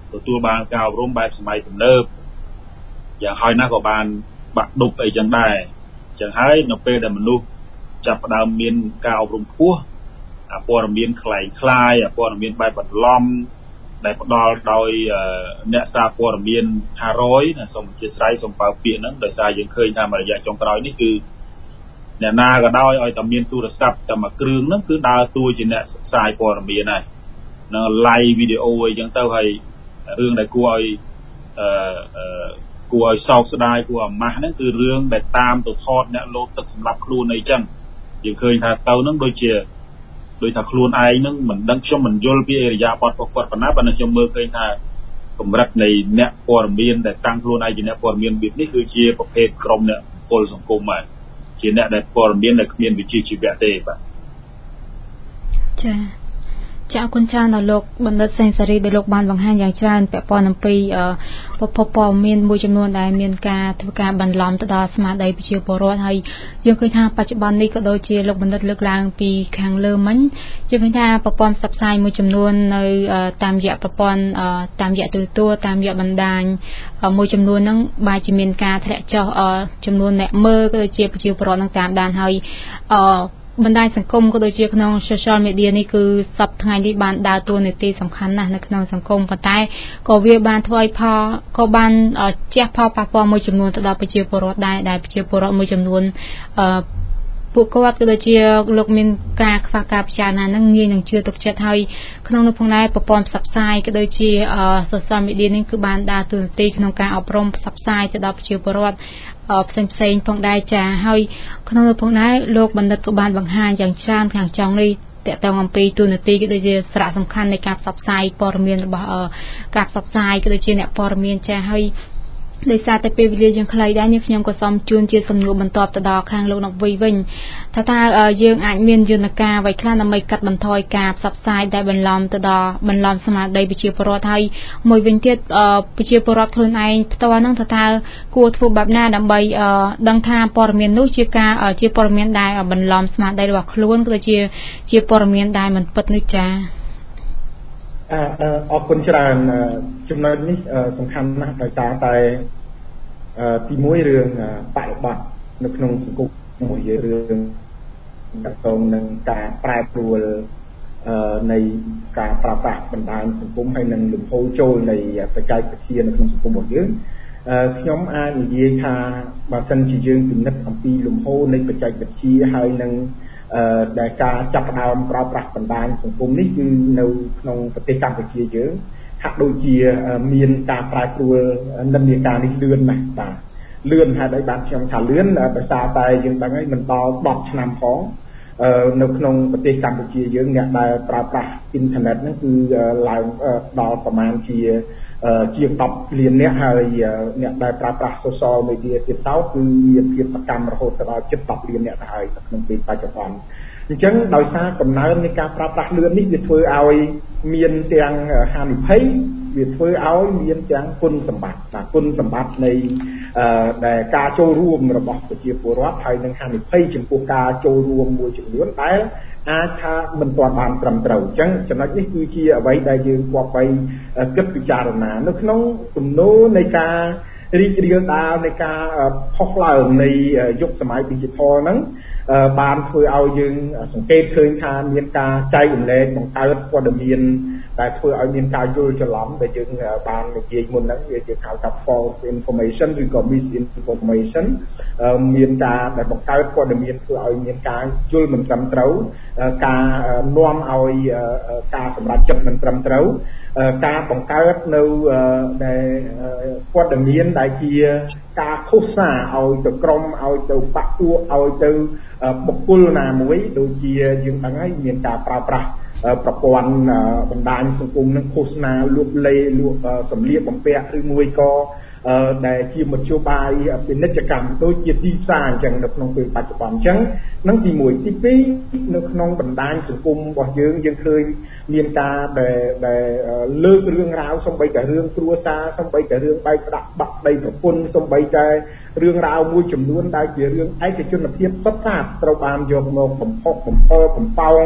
ទទួលបានការអប់រំបែបសម័យទំនើបយ៉ាងហើយណាស់ក៏បានបាក់ឌុបអីចឹងដែរចឹងហើយនៅពេលដែលមនុស្សចាប់ផ្ដើមមានការអប់រំខ្ពស់អាព័ត៌មានคล้ายคล้ายអាព័ត៌មានបែបបន្លំដែលផ្ដល់ដោយអ្នកសារព័ត៌មានห้าร้อยណាសូមអធិស្ឋានសូមបើកពាក្យហ្នឹងដោយសារយើងឃើញថាមួយរយៈចុងក្រោយនេះគឺអ្នកណាក៏ដោយឲ្យតែមានទូរស័ព្ទតែមួយគ្រឿងហ្នឹងគឺដើរតួជាអ្នកផ្សាយព័ត៌មានហើយនឹង live video អីចឹងទៅហើយរឿងដែលគួរឲ្យអឺគួរឲ្យសោកស្ដាយគួរអាម៉ាស់ហ្នឹងគឺរឿងដែលតាមទៅថតអ្នកលោតទឹកសម្រាប់ខ្លួនអីចឹងយើងឃើញថាទៅហ្នឹងដូចជាដោយថាខ្លួនឯងហ្នឹងមិនដឹងខ្ញុំមិនយល់ពីអរិយាបថរបស់គាត់ប៉ុណ្ណាប៉ុន្តែខ្ញុំមើលឃើញថាកម្រិតនៃអ្នកព័ត៌មានដែលតាំងខ្លួនឯងជាអ្នកព័ត៌មានរបៀបនេះគឺជាប្រភេទក្រុមអ្នកពលសង្គមហើយជាអ្នកដែលព័ត៌មានដែលគ្មានវិជ្ជាជីវៈទេបាទចាចាអរគុណច្រើនដល់លោកបណ្ឌិតសេងសេរីដែលលោកបានបង្ហាញយ៉ាងច្រើនពាក់ព័ន្ធអំពីប្រភពព័ត៌មានមួយចំនួនដែលមានការធ្វើការបន្លំទៅដល់ស្មារតីប្រជាពលរដ្ឋហើយយើងឃើញថាបច្ចុប្បន្ននេះក៏ដូចជាលោកបណ្ឌិតលើកឡើងពីខាងលើមិញយើងឃើញថាប្រព័ន្ធផ្សព្វផ្សាយមួយចំនួននៅតាមរយៈប្រព័ន្ធតាមរយៈទូរទស្សន៍តាមរយៈបណ្ដាញមួយចំនួនហ្នឹងបែរជាមានការធ្លាក់ចុះចំនួនអ្នកមើលក៏ដូចជាប្រជាពលរដ្ឋនឹងតាមដានហើយអបណ្ដាញសង្គមក៏ដូចជាក្នុង social media នេះគឺសប្តាហ៍ថ្ងៃនេះបានដើរតួនាទីសំខាន់ណាស់នៅក្នុងសង្គមប៉ុន្តែក៏វាបានធ្វើឲ្យផលក៏បានជះផលប៉ះពាល់មួយចំនួនទៅដល់ប្រជាពលរដ្ឋដែរដែលប្រជាពលរដ្ឋមួយចំនួនអឺពួកគាត់ក៏ដូចជាលោកមានការខ្វះការពិចារណានឹងងាយនឹងជឿទុកចិត្តហើយក្នុងនោះផងដែរប្រព័ន្ធផ្សព្វផ្សាយក៏ដូចជា social media នេះគឺបានដើរតួនាទីក្នុងការអប់រំផ្សព្វផ្សាយទៅដល់ប្រជាពលរដ្ឋផ្សេងផ្សេងផងដែរចាហើយក្នុងនោះផងដែរលោកបណ្ឌិតក៏បានបង្ហាញយ៉ាងច្រើនខាងចុងនេះតកតងអំពីទូនាទីក៏ដូចជាសារៈសំខាន់នៃការផ្សព្វផ្សាយព័ត៌មានរបស់ការផ្សព្វផ្សាយក៏ដូចជាអ្នកព័ត៌មានចាហើយដោយសារតែពេលវេលាយើងខ្លីដែរនេះខ្ញុំក៏សូមជូនជាសំណួរបន្តទៅដល់ខាងលោកណវីវិញថាតើយើងអាចមានយន្តការអ្វីខ្លះដើម្បីកាត់បន្ថយការផ្សព្វផ្សាយដែលបន្លំទៅដល់បន្លំស្មារតីប្រជាពលរដ្ឋហើយមួយវិញទៀតប្រជាពលរដ្ឋខ្លួនឯងផ្ទាល់ហ្នឹងថាតើគួរធ្វើបែបណាដើម្បីដឹងថាព័ត៌មាននោះជាការជាព័ត៌មានដែលបន្លំស្មារតីរបស់ខ្លួនក៏ជាជាព័ត៌មានដែលមិនពិតនោះចាអរគុណច្រើនចំណុចនេះសំខាន់ណាស់ដោយសារតែទីមួយរឿងបរិបត្តិនៅក្នុងសង្គមមួយរឿងទាក់ទងនឹងការប្រែប្រួលនៃការប្រើប្រាស់បណ្ដាញសង្គមហើយនឹងលំហូរចូលនៃបច្ចេកវិទ្យានៅក្នុងសង្គមរបស់យើងខ្ញុំអាចនិយាយថាបើសិនជាយើងពិនិត្យអំពីលំហូរនៃបច្ចេកវិទ្យាហើយនឹងដែលការចាប់ផ្ដើមប្រើប្រាស់បណ្ដាញសង្គមនេះគឺនៅក្នុងប្រទេសកម្ពុជាយើងហាក់ដូចជាមានការប្រែប្រួលនិន្នាការនេះលឿនណាស់បាទលឿនហេតុអីបានខ្ញុំថាលឿនដោយសារតែយើងដឹងហើយមិនដល់ដប់ឆ្នាំផងនៅក្នុងប្រទេសកម្ពុជាយើងអ្នកដែលប្រើប្រាស់អ៊ីនធឺណិតហ្នឹងគឺឡើងដល់ប្រមាណជាជាងដប់លានអ្នកហើយអ្នកដែលប្រើប្រាស់ social media ទៀតសោតគឺមានភាពសកម្មរហូតដល់ជិតដប់លានអ្នកទៅហើយក្នុងពេលបច្ចុប្បន្នអញ្ចឹងដោយសារកំណើននៃការប្រើប្រាស់លឿននេះវាធ្វើឲ្យមានទាំងហានិភ័យវាធ្វើឲ្យមានទាំងគុណសម្បត្តិបាទគុណសម្បត្តិនៃដែលការចូលរួមរបស់ប្រជាពលរដ្ឋហើយនឹងហានិភ័យចំពោះការចូលរួមមួយចំនួនដែលអាចថាមិនទាន់បានត្រឹមត្រូវអញ្ចឹងចំណុចនេះគឺជាអ្វីដែលយើងគប្បីគិតពិចារណានៅក្នុងទំនោរនៃការរីករាលដាលនៃការផុសឡើងនៃយុគសម័យ digital ហ្នឹងបានធ្វើឲ្យយើងសង្កេតឃើញថាមានការចែករំលែកបង្កើតព័ត៌មានដែលធ្វើឲ្យមានការយល់ច្រឡំដែលយើងបាននិយាយមុនហ្នឹងវាជាហៅថា false information ឬក៏ misinformation មានការដែលបង្កើតព័ត៌មានធ្វើឲ្យមានការយល់មិនត្រឹមត្រូវការនាំឲ្យការសម្រេចចិត្តមិនត្រឹមត្រូវការបង្កើតនៅដែលព័ត៌មានដែលជាការឃោសនាឲ្យទៅក្រុមឲ្យទៅបកពួកឲ្យទៅបុគ្គលណាមួយដូចជាយើងដឹងហើយមានការប្រើប្រាស់ប្រព័ន្ធបណ្ដាញសង្គមនឹងឃោសនាលក់លេលក់សម្លៀកបំពាក់ឬមួយក៏ដែលជាមធ្យោបាយពាណិជ្ជកម្មដូចជាទីផ្សារអញ្ចឹងនៅក្នុងពេលបច្ចុប្បន្នអញ្ចឹងនឹងទីមួយទីពីរនៅក្នុងបណ្ដាញសង្គមរបស់យើងយើងឃើញមានការដែលដែលលើករឿងរ៉ាវសំបីតែរឿងគ្រួសារសំបីតែរឿងបែកផ្ដាក់បាក់ដីប្រពន្ធសំបីតែរឿងរ៉ាវមួយចំនួនដែលជារឿងឯកជនភាពសុទ្ធសាធត្រូវបានយកមកបំផុសបំផុលបំផោង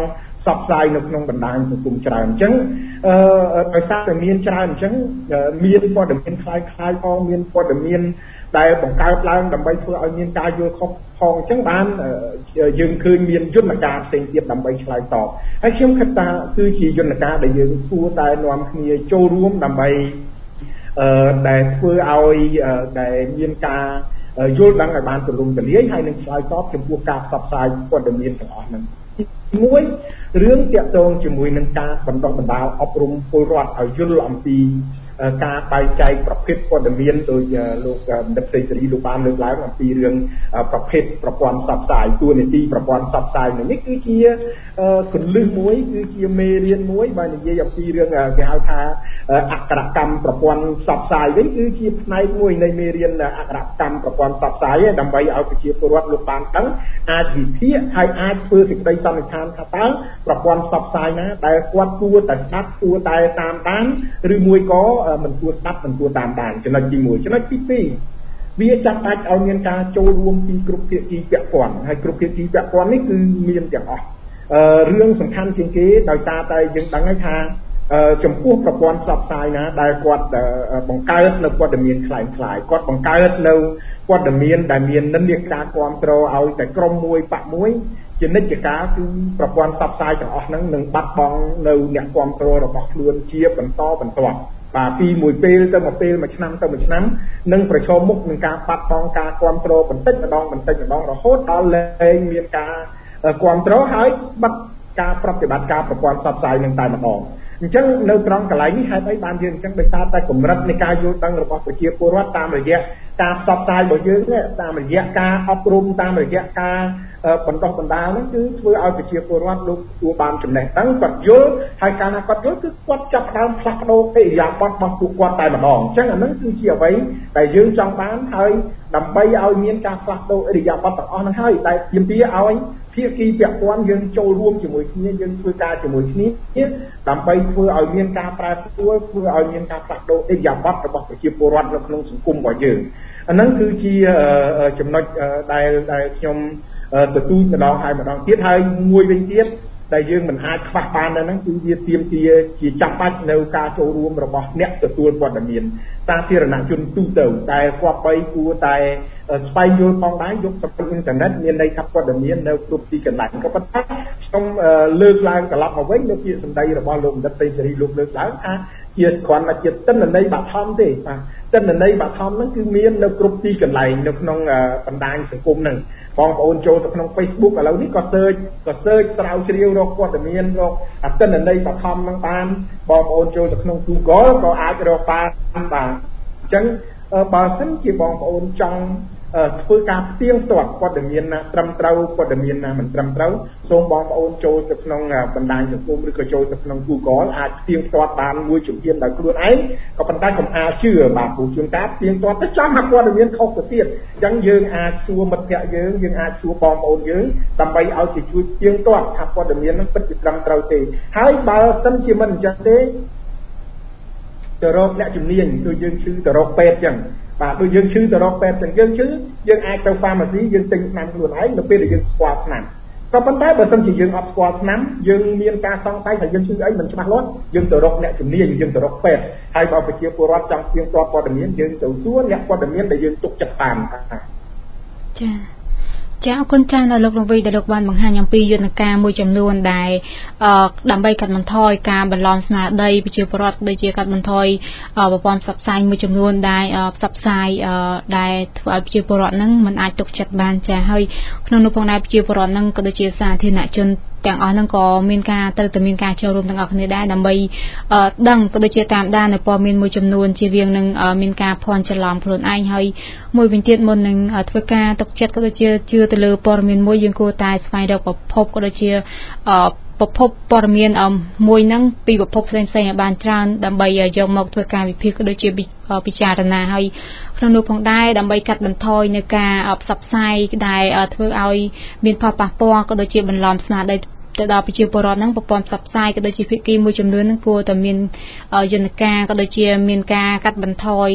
ផ្សព្វផ្សាយនៅក្នុងបណ្ដាញសង្គមច្រើនអញ្ចឹងអឺដោយសារតែមានច្រើនអញ្ចឹងមានព័ត៌មានคล้ายៗផងមានព័ត៌មានដែលបង្កើតឡើងដើម្បីធ្វើឲ្យមានការយល់ខុសផងអញ្ចឹងបានយើងឃើញមានយន្តការផ្សេងទៀតដើម្បីឆ្លើយតបហើយខ្ញុំគិតថាគឺជាយន្តការដែលយើងគួរតែនាំគ្នាចូលរួមដើម្បីអឺដែលធ្វើឲ្យដែលមានការយល់ដឹងឲ្យបានទូលំទូលាយហើយនឹងឆ្លើយតបចំពោះការផ្សព្វផ្សាយព័ត៌មានទាំងអស់ហ្នឹងមួយរឿងតាក់ទងជាមួយនឹងការបណ្ដុះបណ្ដាលអប់រំពលរដ្ឋឲ្យយល់អំពីការបែងចែកប្រភេទព័ត៌មានដោយលោកបណ្ឌិតសេរីលោកបានលើកឡើងអំពីរឿងប្រភេទប្រព័ន្ធផ្សព្វផ្សាយទួលនីតិប្រព័ន្ធផ្សព្វផ្សាយនេះគឺជាគន្លឹះមួយគឺជាមេរៀនមួយបើនិយាយអំពីរឿងគេហៅថាអក្ខរកម្មប្រព័ន្ធផ្សព្វផ្សាយវិញគឺជាផ្នែកមួយនៃមេរៀនអក្ខរកម្មប្រព័ន្ធផ្សព្វផ្សាយដើម្បីឲ្យប្រជាពលរដ្ឋលោកបានដឹងអាចវិភាគហើយអាចធ្វើសេចក្តីសន្និដ្ឋានថាតើប្រព័ន្ធផ្សព្វផ្សាយណាដែលគាត់គួរតែស្ដាប់គួរតែតាមដានឬមួយក៏មិនគួរស្ដាប់មិនគួរតាមដានចំណុចទីមួយចំណុចទីពីរវាចាំបាច់ឲ្យមានការចូលរួមពីគ្រប់ភាគីពាក់ព័ន្ធហើយគ្រប់ភាគីពាក់ព័ន្ធនេះគឺមានទាំងអស់អឺរឿងសំខាន់ជាងគេដោយសារតែយើងដឹងហើយថាចំពោះប្រព័ន្ធផ្សព្វផ្សាយណាដែលគាត់បង្កើតនៅព័ត៌មានคล้ายคล้ายគាត់បង្កើតនៅព័ត៌មានដែលមាននិន្នាការគ្រប់គ្រងឲ្យតែក្រុមមួយបាក់មួយជានិច្ចកាលគឺប្រព័ន្ធផ្សព្វផ្សាយទាំងអស់ហ្នឹងនឹងបាត់បង់នៅអ្នកគ្រប់គ្រងរបស់ខ្លួនជាបន្តបន្ទាប់បាទពីមួយពេលទៅមួយពេលមួយឆ្នាំទៅមួយឆ្នាំនឹងប្រឈមមុខនឹងការបាត់បង់ការគ្រប់គ្រងបន្តិចម្ដងបន្តិចម្ដងរហូតដល់លែងមានការគ្រប់គ្រងហើយបាត់ការប្រតិបត្តិការប្រព័ន្ធផ្សព្វផ្សាយនឹងតែម្ដងអញ្ចឹងនៅត្រង់កន្លែងនេះហេតុអីបានយើងអញ្ចឹងដោយសារតែកម្រិតនៃការយល់ដឹងរបស់ប្រជាពលរដ្ឋតាមរយៈការផ្សព្វផ្សាយរបស់យើងតាមរយៈការអប់រំតាមរយៈការបណ្ដុះបណ្ដាលហ្នឹងគឺធ្វើឲ្យប្រជាពលរដ្ឋលោកទទួលបានចំណេះដឹងគាត់យល់ហើយកាលណាគាត់យល់គឺគាត់ចាប់ផ្ដើមផ្លាស់ប្ដូរឥរិយាបថរបស់ពួកគាត់តែម្ដងអញ្ចឹងអាហ្នឹងគឺជាអ្វីដែលយើងចង់បានហើយដើម្បីឲ្យមានការផ្លាស់ប្ដូរឥរិយាបថទាំងអស់ហ្នឹងហើយដែលទាមទារឲ្យភាគីពាក់ព័ន្ធយើងចូលរួមជាមួយគ្នាយើងធ្វើការជាមួយគ្នាដើម្បីធ្វើឲ្យមានការប្រែប្រួលធ្វើឲ្យមានការផ្លាស់ប្ដូរឥរិយាបថរបស់ប្រជាពលរដ្ឋនៅក្នុងសង្គមរបស់យើងអាហ្នឹងគឺជាចំណុចដែលដែលខ្ញុំទទូចម្ដងហើយម្ដងទៀតហើយមួយវិញទៀតដែលយើងមិនអាចខ្វះបានហ្នឹងគឺវាទាមទារជាចាំបាច់នៅការចូលរួមរបស់អ្នកទទួលព័ត៌មានសាធារណជនទូទៅដែលគាត់បីគួរតែស្វែងយល់ផងដែរយកសម្ភារអ៊ីនធឺណិតមានន័យថាព័ត៌មាននៅគ្រប់ទីកន្លែងក៏ប៉ុន្តែខ្ញុំលើកឡើងត្រឡប់មកវិញនៅពាក្យសម្ដីរបស់លោកបណ្ឌិតសេរីលោកលើកឡើងថាជាគ្រាន់តែជាទិន្នន័យបឋមទេបាទទិន្នន័យបឋមហ្នឹងគឺមាននៅគ្រប់ទីកន្លែងនៅក្នុងបណ្ដាញសង្គមហ្នឹងបងប្អូនចូលទៅក្នុង Facebook ឥឡូវនេះក៏ search ក៏ search ស្រាវជ្រាវរកព័ត៌មានរកអទិន្នន័យបឋមហ្នឹងបានបងប្អូនចូលទៅក្នុង Google ក៏អាចរកបានបាទអញ្ចឹងបើសិនជាបងប្អូនចង់ធ្វើការផ្ទៀងផ្ទាត់ព័ត៌មានណាត្រឹមត្រូវព័ត៌មានណាមិនត្រឹមត្រូវសូមបងប្អូនចូលទៅក្នុងបណ្ដាញសង្គមឬក៏ចូលទៅក្នុង Google អាចផ្ទៀងផ្ទាត់បានមួយជំហានដោយខ្លួនឯងក៏ប៉ុន្តែកុំអាលជឿបាទព្រោះជួនកាលផ្ទៀងផ្ទាត់ទៅចំមកព័ត៌មានខុសទៅទៀតអញ្ចឹងយើងអាចសួរមិត្តភ័ក្តិយើងយើងអាចសួរបងប្អូនយើងដើម្បីឲ្យគេជួយផ្ទៀងផ្ទាត់ថាព័ត៌មានហ្នឹងពិតជាត្រឹមត្រូវទេហើយបើសិនជាមិនអញ្ចឹងទេទៅរកអ្នកជំនាញដូចយើងឈឺទៅរកពេទ្យអញ្ចឹងបាទដូចយើងឈឺទៅរកពេទ្យអញ្ចឹងយើងឈឺយើងអាចទៅ pharmacy យើងទិញថ្នាំខ្លួនឯងនៅពេលដែលយើងស្គាល់ថ្នាំក៏ប៉ុន្តែបើសិនជាយើងអត់ស្គាល់ថ្នាំយើងមានការសង្ស័យថាយើងឈឺអីមិនច្បាស់លាស់យើងទៅរកអ្នកជំនាញយើងទៅរកពេទ្យហើយបើប្រជាពលរដ្ឋចង់ផ្ទៀងផ្ទាត់ព័ត៌មានយើងទៅសួរអ្នកព័ត៌មានដែលយើងទុកចិត្តតាមចា៎ចាអរគុណច្រើនដល់លោករងវីដែលលោកបានបង្ហាញអំពីយន្តការមួយចំនួនដែលដើម្បីកាត់បន្ថយការបន្លំស្មារតីប្រជាពលរដ្ឋដូចជាកាត់បន្ថយប្រព័ន្ធផ្សព្វផ្សាយមួយចំនួនដែលផ្សព្វផ្សាយដែលធ្វើឲ្យប្រជាពលរដ្ឋនឹងមិនអាចទុកចិត្តបានចាហើយក្នុងនោះផងដែរប្រជាពលរដ្ឋនឹងក៏ដូចជាសាធារណជនទាំងអស់ហ្នឹងក៏មានការត្រូវតែមានការចូលរួមទាំងអស់គ្នាដែរដើម្បីដឹងក៏ដូចជាតាមដាននៅព័ត៌មានមួយចំនួនជៀសវាងនឹងមានការភ័ន្តច្រឡំខ្លួនឯងហើយមួយវិញទៀតមុននឹងធ្វើការទុកចិត្តក៏ដូចជាជឿទៅលើព័ត៌មានមួយយើងគួរតែស្វែងរកប្រភពក៏ដូចជាប្រភពព័ត៌មានមួយហ្នឹងពីប្រភពផ្សេងៗឲ្យបានច្រើនដើម្បីយកមកធ្វើការវិភាគក៏ដូចជាពិចារណាហើយក្នុងនោះផងដែរដើម្បីកាត់បន្ថយនៅការផ្សព្វផ្សាយដែលធ្វើឲ្យមានផលប៉ះពាល់ក៏ដូចជាបន្លំស្មារតីទៅដល់ប្រជាពលរដ្ឋហ្នឹងប្រព័ន្ធផ្សព្វផ្សាយក៏ដូចជាភាគីមួយចំនួនហ្នឹងគួរតែមានយន្តការក៏ដូចជាមានការកាត់បន្ថយ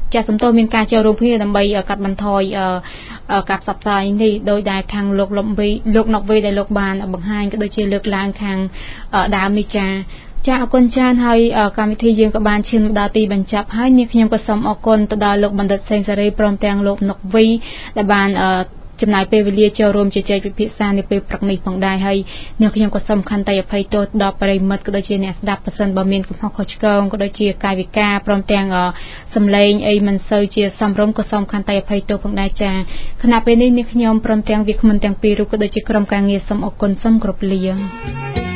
ចាសំទោសមានការចូលរួមគ្នាដើម្បីកាត់បន្ថយការផ្សព្វផ្សាយនេះដោយដែលខាងលោកលំវីលោកណុកវីដែលលោកបានបង្ហាញក៏ដូចជាលើកឡើងខាងដើមនេះចាចាអរគុណច្រើនហើយកម្មវិធីយើងក៏បានឈានមកដល់ទីបញ្ចប់ហើយនាងខ្ញុំក៏សូមអរគុណទៅដល់លោកបណ្ឌិតសេងសេរីព្រមទាំងលោកណុកវីដែលបានចំណាយពេលវេលាចូលរួមជជែកពិភាក្សានៅពេលព្រឹកនេះផងដែរហើយនាងខ្ញុំក៏សូមខន្តីអភ័យទោសដល់ប្រិយមិត្តក៏ដូចជាអ្នកស្ដាប់ប្រសិនបើមានកំហុសខុសឆ្គងក៏ដូចជាកាយវិការព្រមទាំងសម្លេងអីមិនសូវជាសមរម្យក៏សូមខន្តីអភ័យទោសផងដែរចាខណៈពេលនេះនាងខ្ញុំព្រមទាំងវាគ្មិនទាំងពីររូបក៏ដូចជាក្រុមការងារសូមអរគុណសូមគោរពលា